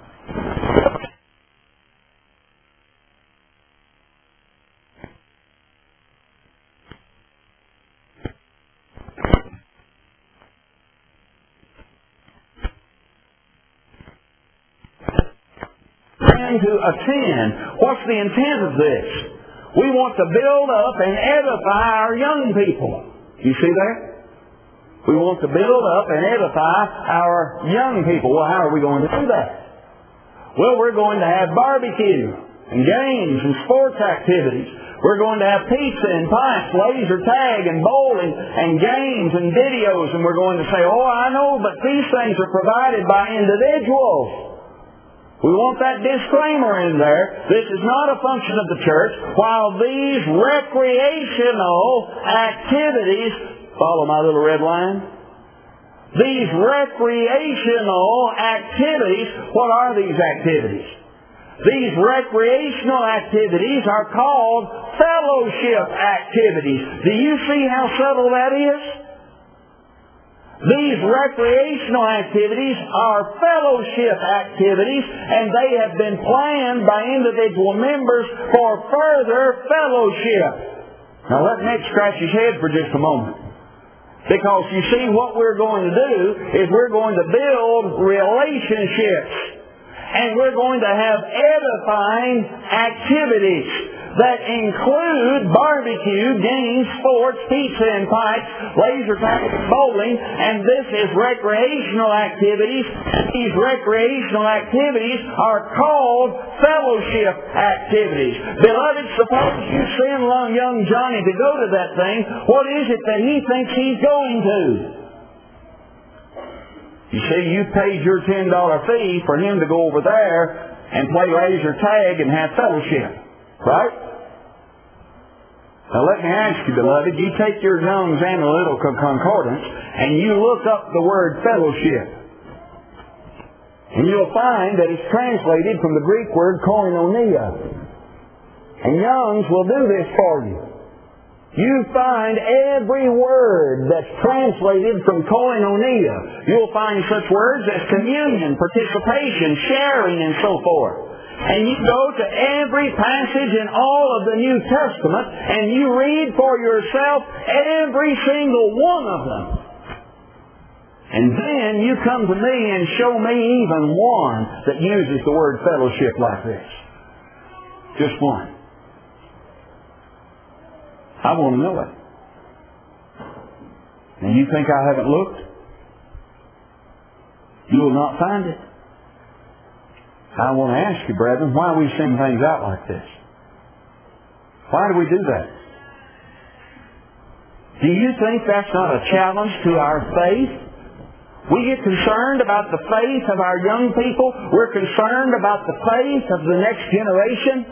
To attend. What's the intent of this? We want to build up and edify our young people. You see that? We want to build up and edify our young people. Well, how are we going to do that? Well, we're going to have barbecue and games and sports activities. We're going to have pizza and pints, laser tag and bowling and games and videos. And we're going to say, oh, I know, but these things are provided by individuals. We want that disclaimer in there. This is not a function of the church. While these recreational activities, follow my little red line? These recreational activities, what are these activities? These recreational activities are called fellowship activities. Do you see how subtle that is? These recreational activities are fellowship activities, and they have been planned by individual members for further fellowship. Now let Nick scratch his head for just a moment. Because you see, what we're going to do is we're going to build relationships. And we're going to have edifying activities. that include barbecue, games, sports, pizza and pipes, laser tag and bowling, and this is recreational activities. These recreational activities are called fellowship activities. Beloved, suppose you send along young Johnny to go to that thing. What is it that he thinks he's going to? You see, you paid your $10 fee for him to go over there and play laser tag and have fellowship. Right? Now let me ask you, beloved, you take your Young's Analytical Concordance and you look up the word fellowship. And you'll find that it's translated from the Greek word koinonia. And Young's will do this for you. You find every word that's translated from koinonia. You'll find such words as communion, participation, sharing, and so forth. And you go to every passage in all of the New Testament and you read for yourself every single one of them. And then you come to me and show me even one that uses the word fellowship like this. Just one. I want to know it. And you think I haven't looked? You will not find it. I want to ask you, brethren, why we send things out like this? Why do we do that? Do you think that's not a challenge to our faith? We get concerned about the faith of our young people. We're concerned about the faith of the next generation.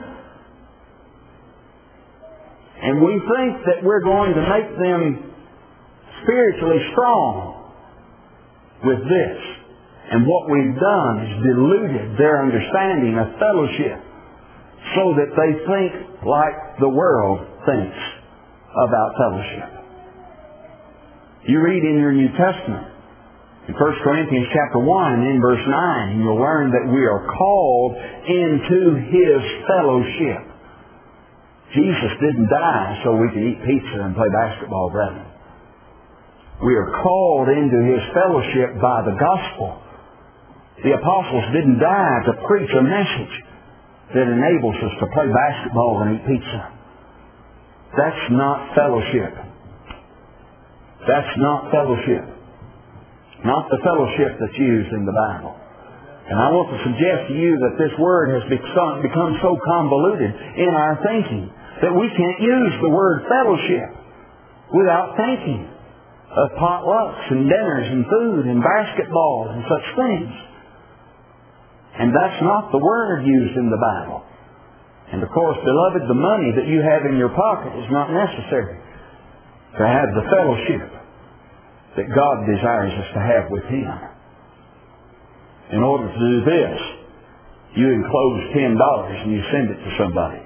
And we think that we're going to make them spiritually strong with this. And what we've done is diluted their understanding of fellowship so that they think like the world thinks about fellowship. You read in your New Testament, in 1 Corinthians chapter 1 and in verse 9, and you'll learn that we are called into His fellowship. Jesus didn't die so we could eat pizza and play basketball, brethren. We are called into His fellowship by the gospel. The apostles didn't die to preach a message that enables us to play basketball and eat pizza. That's not fellowship. That's not fellowship. Not the fellowship that's used in the Bible. And I want to suggest to you that this word has become so convoluted in our thinking that we can't use the word fellowship without thinking of potlucks and dinners and food and basketball and such things. And that's not the word used in the Bible. And of course, beloved, the money that you have in your pocket is not necessary to have the fellowship that God desires us to have with Him. In order to do this, you enclose $10 and you send it to somebody.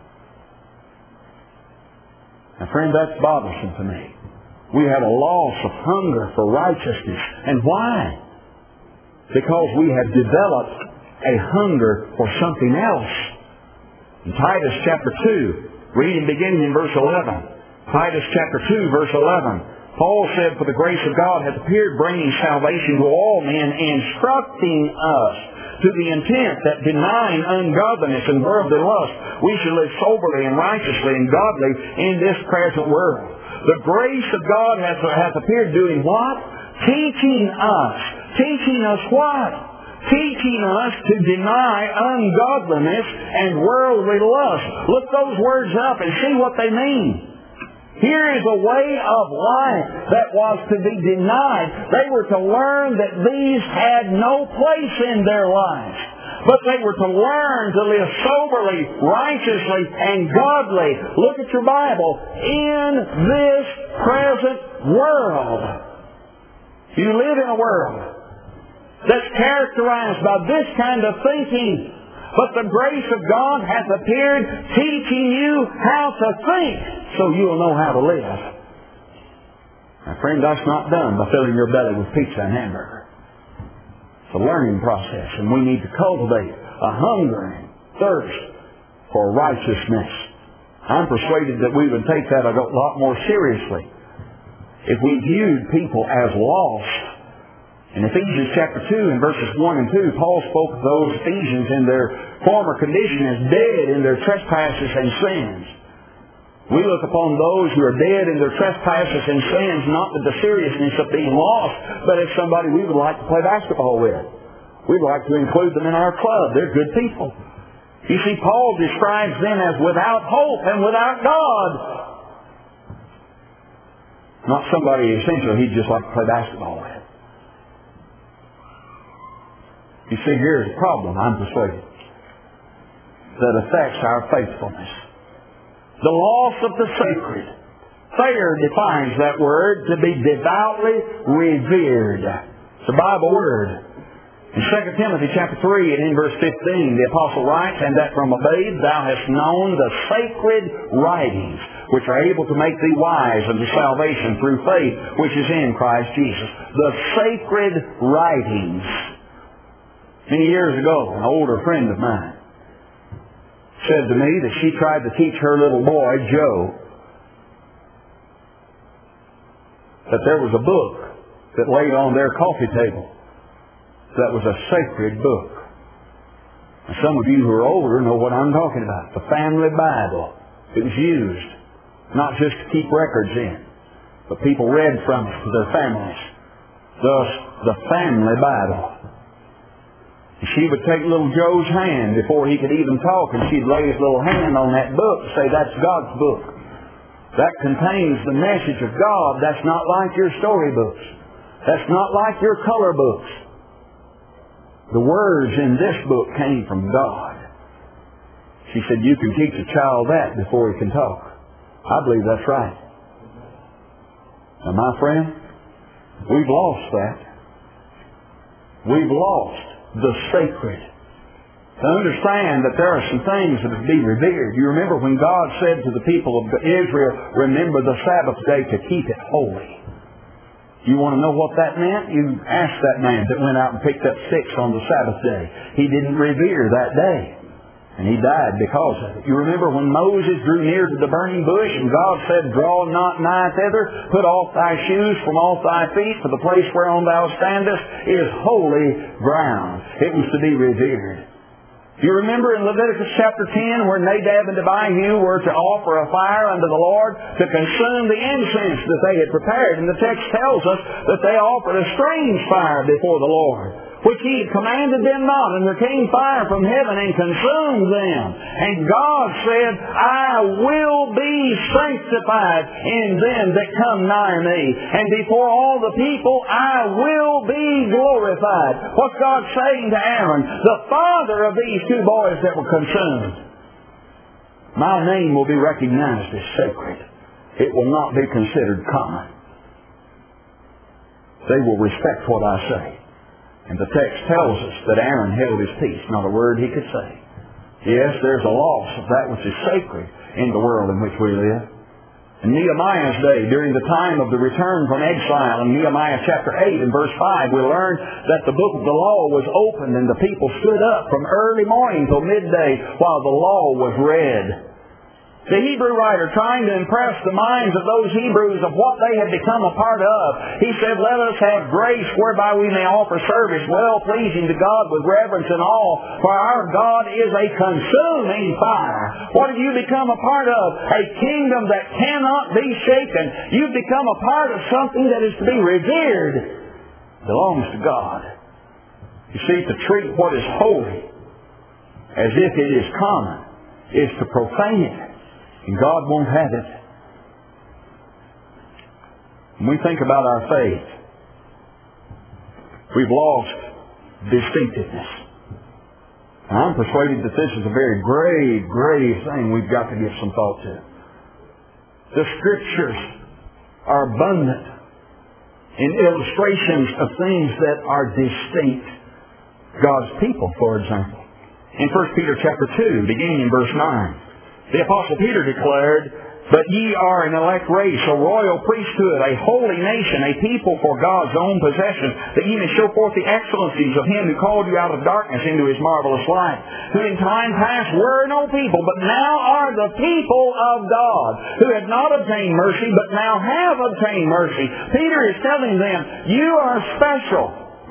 Now, friend, that's bothersome to me. We have a loss of hunger for righteousness. And why? Because we have developed a hunger for something else. In Titus chapter 2, reading beginning in verse 11. Titus chapter 2, verse 11. Paul said, "For the grace of God hath appeared, bringing salvation to all men, instructing us to the intent that denying ungodliness and worldly lust, we should live soberly and righteously and godly in this present world." The grace of God hath appeared doing what? Teaching us. Teaching us what? Teaching us to deny ungodliness and worldly lust. Look those words up and see what they mean. Here is a way of life that was to be denied. They were to learn that these had no place in their lives. But they were to learn to live soberly, righteously, and godly. Look at your Bible. In this present world. You live in a world that's characterized by this kind of thinking. But the grace of God hath appeared, teaching you how to think, so you'll know how to live. Now, friend, that's not done by filling your belly with pizza and hamburger. It's a learning process, and we need to cultivate a hunger and thirst for righteousness. I'm persuaded that we would take that a lot more seriously if we viewed people as lost In Ephesians chapter 2 and verses 1 and 2, Paul spoke of those Ephesians in their former condition as dead in their trespasses and sins. We look upon those who are dead in their trespasses and sins not with the seriousness of being lost, but as somebody we would like to play basketball with. We'd like to include them in our club. They're good people. You see, Paul describes them as without hope and without God. Not somebody essentially he'd just like to play basketball with. You see, here's the problem, I'm persuaded, that affects our faithfulness. The loss of the sacred. Thayer defines that word to be devoutly revered. It's a Bible word. In 2 Timothy chapter 3 and in verse 15, the apostle writes, "And that from a babe thou hast known the sacred writings, which are able to make thee wise unto salvation through faith, which is in Christ Jesus." The sacred writings. Many years ago, an older friend of mine said to me that she tried to teach her little boy, Joe, that there was a book that laid on their coffee table that was a sacred book. Now, some of you who are older know what I'm talking about. The family Bible. It was used not just to keep records in, but people read from it to their families. Thus, the family Bible. She would take little Joe's hand before he could even talk, and she'd lay his little hand on that book and say, "That's God's book. That contains the message of God. That's not like your storybooks. That's not like your color books. The words in this book came from God." She said, "You can teach a child that before he can talk." I believe that's right. Now, my friend, we've lost that. We've lost the sacred. To understand that there are some things that are to be revered. You remember when God said to the people of Israel, "Remember the Sabbath day to keep it holy." You want to know what that meant? You ask that man that went out and picked up sticks on the Sabbath day. He didn't revere that day. And he died because of it. You remember when Moses drew near to the burning bush and God said, "Draw not nigh thither, put off thy shoes from off thy feet, for the place whereon thou standest is holy ground." It was to be revered. You remember in Leviticus chapter 10 where Nadab and Abihu were to offer a fire unto the Lord to consume the incense that they had prepared. And the text tells us that they offered a strange fire before the Lord, which He had commanded them not. And there came fire from heaven and consumed them. And God said, "I will be sanctified in them that come nigh me. And before all the people I will be glorified." What's God saying to Aaron? The father of these two boys that were consumed. My name will be recognized as sacred. It will not be considered common. They will respect what I say. And the text tells us that Aaron held his peace, not a word he could say. Yes, there's a loss of that which is sacred in the world in which we live. In Nehemiah's day, during the time of the return from exile, in Nehemiah chapter 8 and verse 5, we learn that the book of the law was opened and the people stood up from early morning till midday while the law was read. The Hebrew writer, trying to impress the minds of those Hebrews of what they had become a part of, he said, "Let us have grace whereby we may offer service well-pleasing to God with reverence and awe, for our God is a consuming fire." What have you become a part of? A kingdom that cannot be shaken. You've become a part of something that is to be revered. It belongs to God. You see, to treat what is holy as if it is common is to profane it. And God won't have it. When we think about our faith, we've lost distinctiveness. And I'm persuaded that this is a very grave, grave thing we've got to give some thought to. The Scriptures are abundant in illustrations of things that are distinct. God's people, for example. In 1 Peter chapter 2, beginning in verse 9, the Apostle Peter declared, "But ye are an elect race, a royal priesthood, a holy nation, a people for God's own possession, that ye may show forth the excellencies of Him who called you out of darkness into His marvelous light, who in time past were no people, but now are the people of God, who had not obtained mercy, but now have obtained mercy." Peter is telling them, you are special.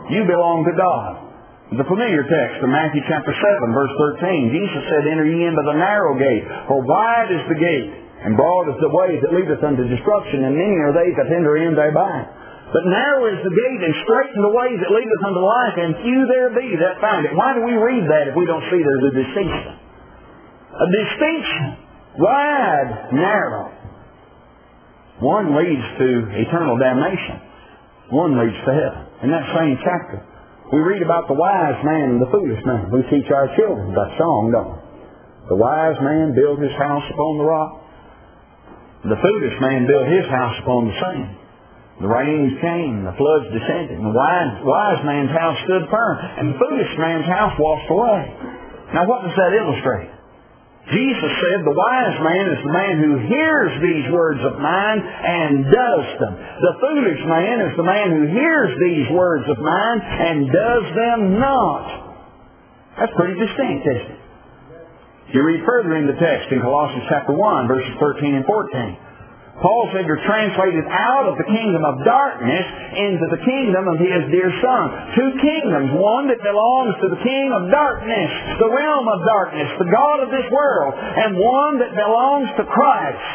You belong to God. The familiar text of Matthew chapter 7, verse 13. Jesus said, enter ye into the narrow gate, for wide is the gate, and broad is the way that leadeth unto destruction, and many are they that enter in thereby. But narrow is the gate, and straight is the way that leadeth unto life, and few there be that find it. Why do we read that if we don't see there's a distinction? A distinction. Wide, narrow. One leads to eternal damnation. One leads to heaven. In that same chapter, we read about the wise man and the foolish man. We teach our children that song, don't we? The wise man built his house upon the rock. The foolish man built his house upon the sand. The rains came, the floods descended, and the wise man's house stood firm, and the foolish man's house washed away. Now what does that illustrate? Jesus said the wise man is the man who hears these words of mine and does them. The foolish man is the man who hears these words of mine and does them not. That's pretty distinct, isn't it? You read further in the text in Colossians chapter 1, verses 13 and 14. Paul said you're translated out of the kingdom of darkness into the kingdom of His dear Son. Two kingdoms. One that belongs to the king of darkness, the realm of darkness, the God of this world. And one that belongs to Christ.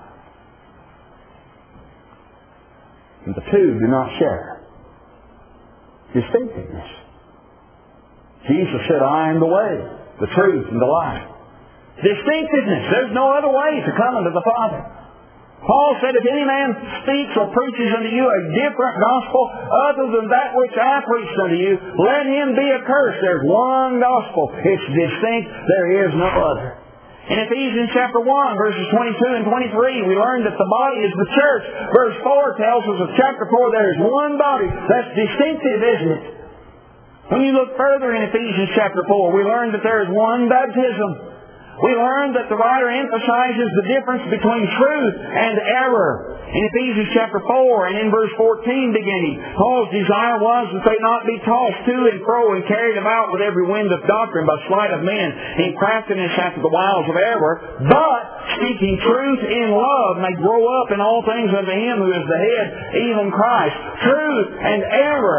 And the two do not share distinctiveness. Jesus said, I am the way, the truth, and the life. Distinctiveness. There's no other way to come unto the Father. Paul said, if any man speaks or preaches unto you a different gospel other than that which I preached unto you, let him be accursed. There's one gospel. It's distinct. There is no other. In Ephesians chapter 1, verses 22 and 23, we learn that the body is the church. Verse 4 tells us of chapter 4, there is one body. That's distinctive, isn't it? When you look further in Ephesians chapter 4, we learn that there is one baptism. We learn that the writer emphasizes the difference between truth and error. In Ephesians chapter 4 and in verse 14 beginning, Paul's desire was that they not be tossed to and fro and carried about with every wind of doctrine by sleight of men, in craftiness after the wiles of error, but speaking truth in love may grow up in all things unto Him who is the head, even Christ. Truth and error.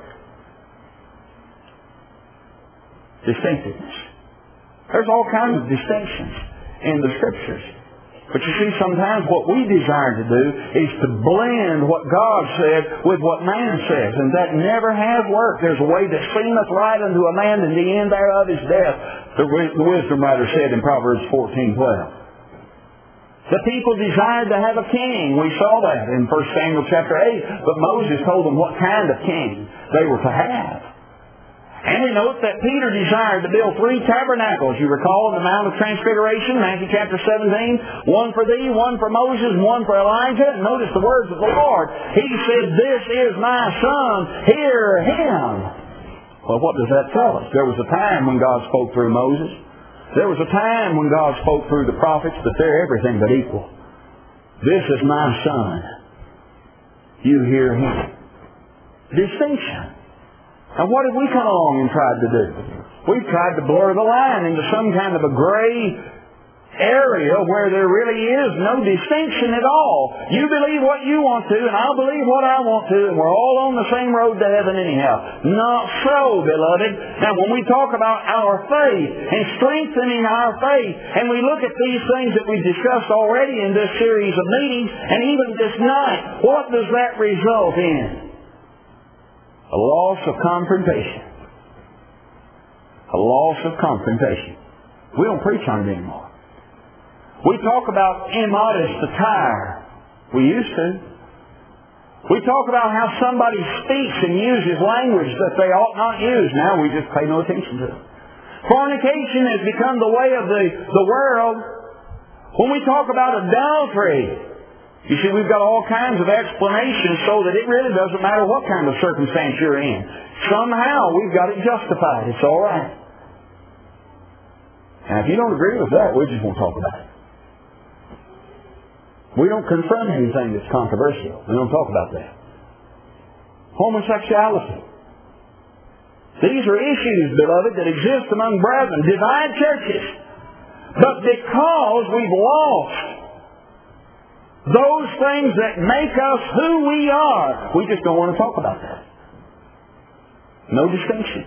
Distinctiveness. There's all kinds of distinctions in the Scriptures. But you see, sometimes what we desire to do is to blend what God said with what man says. And that never has worked. There's a way that seemeth right unto a man, and the end thereof is death. The wisdom writer said in Proverbs 14:12. The people desired to have a king. We saw that in 1 Samuel chapter 8. But Moses told them what kind of king they were to have. And we note that Peter desired to build 3 tabernacles. You recall in the Mount of Transfiguration, Matthew chapter 17, one for thee, one for Moses, and one for Elijah. And notice the words of the Lord. He said, this is my son, hear him. Well, what does that tell us? There was a time when God spoke through Moses. There was a time when God spoke through the prophets, but they're everything but equal. This is my son. You hear him. Distinction. Now what have we come along and tried to do? We've tried to blur the line into some kind of a gray area where there really is no distinction at all. You believe what you want to, and I'll believe what I want to, and we're all on the same road to heaven anyhow. Not so, beloved. Now when we talk about our faith and strengthening our faith, and we look at these things that we've discussed already in this series of meetings, and even this night, what does that result in? A loss of confrontation. A loss of confrontation. We don't preach on it anymore. We talk about immodest attire. We used to. We talk about how somebody speaks and uses language that they ought not use. Now we just pay no attention to it. Fornication has become the way of the world. When we talk about adultery, you see, we've got all kinds of explanations so that it really doesn't matter what kind of circumstance you're in. Somehow we've got it justified. It's all right. Now, if you don't agree with that, we just won't talk about it. We don't confront anything that's controversial. We don't talk about that. Homosexuality. These are issues, beloved, that exist among brethren. Divide churches. But because we've lost those things that make us who we are, we just don't want to talk about that. No distinction.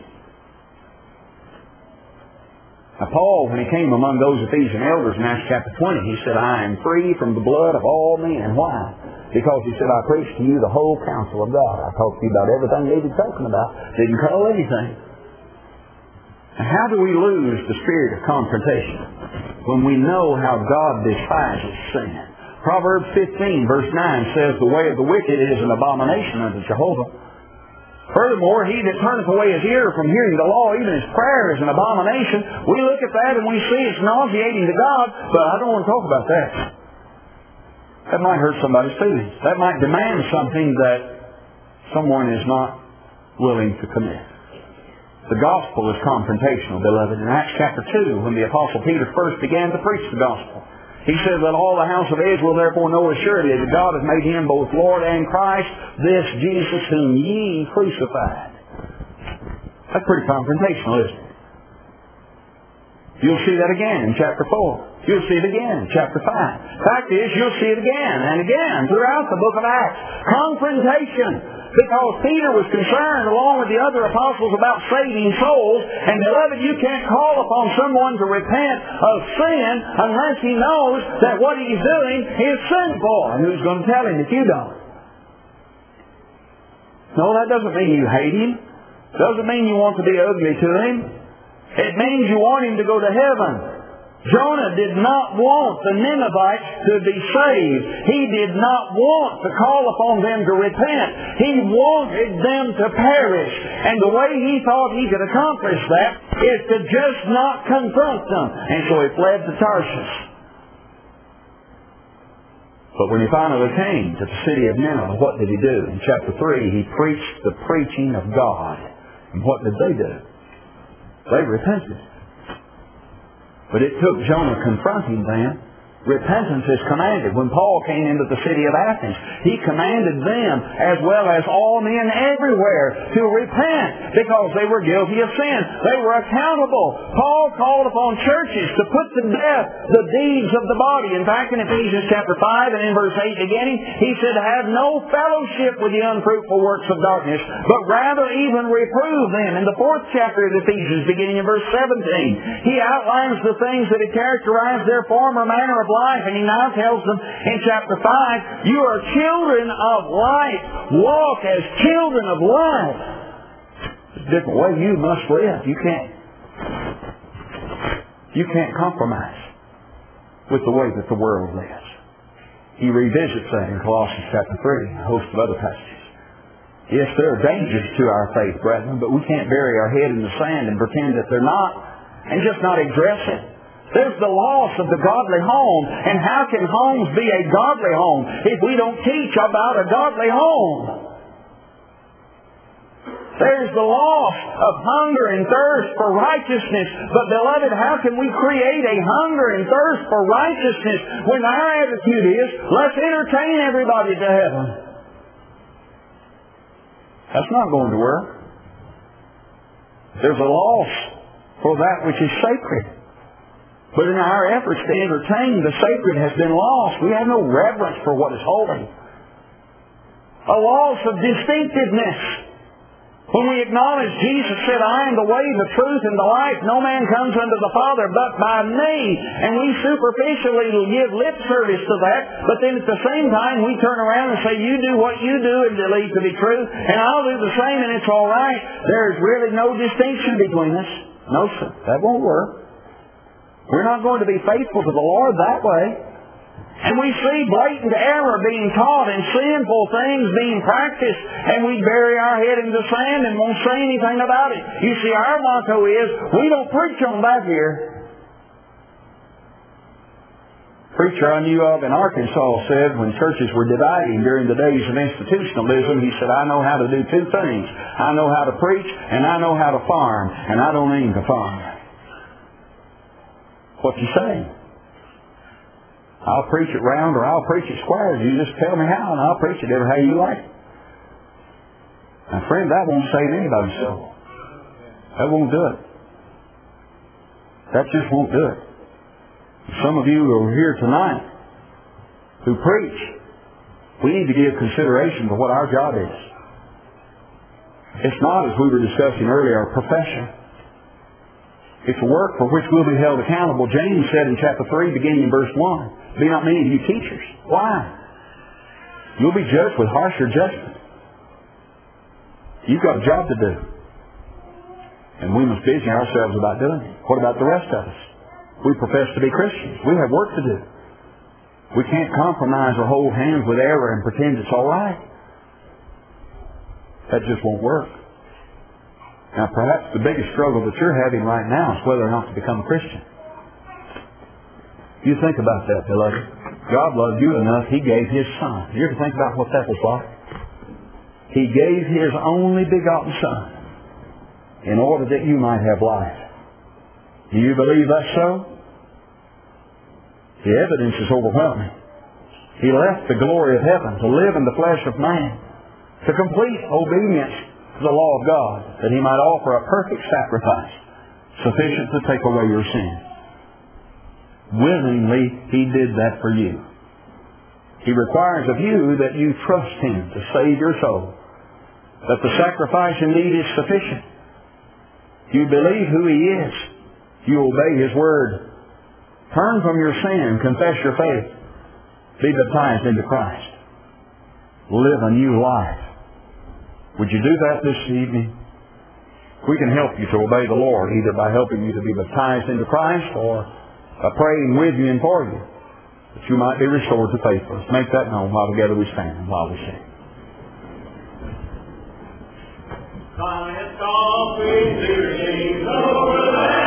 Now Paul, when he came among those Ephesian elders in Acts chapter 20, he said, I am free from the blood of all men. Why? Because he said, I preached to you the whole counsel of God. I talked to you about everything they were talking about. Didn't call anything. And how do we lose the spirit of confrontation? When we know how God despises sin. Proverbs 15 verse 9 says, the way of the wicked is an abomination unto Jehovah. Furthermore, he that turneth away his ear from hearing the law, even his prayer is an abomination. We look at that and we see it's nauseating to God, but I don't want to talk about that. That might hurt somebody's feelings. That might demand something that someone is not willing to commit. The gospel is confrontational, beloved. In Acts chapter 2, when the Apostle Peter first began to preach the gospel, he said, let all the house of Israel therefore know assuredly that God has made him both Lord and Christ, this Jesus whom ye crucified. That's pretty confrontational, isn't it? You'll see that again in chapter 4. You'll see it again in chapter 5. Fact is, you'll see it again and again throughout the book of Acts. Confrontation. Because Peter was concerned, along with the other apostles, about saving souls. And beloved, you can't call upon someone to repent of sin unless he knows that what he's doing is sinful. And who's going to tell him if you don't? No, that doesn't mean you hate him. Doesn't mean you want to be ugly to him. It means you want him to go to heaven. Jonah did not want the Ninevites to be saved. He did not want to call upon them to repent. He wanted them to perish. And the way he thought he could accomplish that is to just not confront them. And so he fled to Tarshish. But when he finally came to the city of Nineveh, what did he do? In chapter 3, he preached the preaching of God. And what did they do? They repented. But it took Jonah confronting them. Repentance is commanded. When Paul came into the city of Athens, he commanded them, as well as all men everywhere, to repent because they were guilty of sin. They were accountable. Paul called upon churches to put to death the deeds of the body. In fact, in Ephesians chapter 5 and in verse 8 beginning, he said, have no fellowship with the unfruitful works of darkness, but rather even reprove them. In the 4th chapter of Ephesians, beginning in verse 17, he outlines the things that had characterized their former manner of life, and he now tells them in chapter 5, you are children of light. Walk as children of light. There's a different way you must live. You can't compromise with the way that the world lives. He revisits that in Colossians chapter 3 and a host of other passages. Yes, there are dangers to our faith, brethren, but we can't bury our head in the sand and pretend that they're not and just not address it. There's the loss of the godly home. And how can homes be a godly home if we don't teach about a godly home? There's the loss of hunger and thirst for righteousness. But beloved, how can we create a hunger and thirst for righteousness when our attitude is, let's entertain everybody to heaven? That's not going to work. There's a loss for that which is sacred. But in our efforts to entertain, the sacred has been lost. We have no reverence for what is holy. A loss of distinctiveness. When we acknowledge Jesus said, I am the way, the truth, and the life. No man comes unto the Father but by me. And we superficially give lip service to that. But then at the same time, we turn around and say, you do what you do and believe to be true. And I'll do the same and it's all right. There's really no distinction between us. No, sir. That won't work. We're not going to be faithful to the Lord that way. And we see blatant error being taught and sinful things being practiced, and we bury our head in the sand and won't say anything about it. You see, our motto is, we don't preach on that here. A preacher I knew of in Arkansas said when churches were dividing during the days of institutionalism, he said, I know how to do two things. I know how to preach and I know how to farm, and I don't aim to farm. What you saying? I'll preach it round or I'll preach it square. You just tell me how and I'll preach it ever how you like it. Now friend, that won't save anybody's soul. That won't do it. That just won't do it. Some of you who are here tonight who preach, we need to give consideration to what our job is. It's not, as we were discussing earlier, a profession. It's a work for which we'll be held accountable. James said in chapter 3, beginning in verse 1, "Be not many of you teachers." Why? You'll be judged with harsher judgment. You've got a job to do. And we must busy ourselves about doing it. What about the rest of us? We profess to be Christians. We have work to do. We can't compromise or hold hands with error and pretend it's all right. That just won't work. Now, perhaps the biggest struggle that you're having right now is whether or not to become a Christian. You think about that, beloved. God loved you enough, He gave His Son. You ever think about what that was like? He gave His only begotten Son in order that you might have life. Do you believe that's so? The evidence is overwhelming. He left the glory of heaven to live in the flesh of man, to complete obedience to the law of God, that He might offer a perfect sacrifice sufficient to take away your sin. Willingly He did that for you. He requires of you that you trust Him to save your soul, that the sacrifice indeed is sufficient. You believe who He is. You obey His Word. Turn from your sin, confess your faith, be baptized into Christ. Live a new life. Would you do that this evening? We can help you to obey the Lord, either by helping you to be baptized into Christ or by praying with you and for you, that you might be restored to faithfulness. Make that known while together we stand and while we sing. Christ, all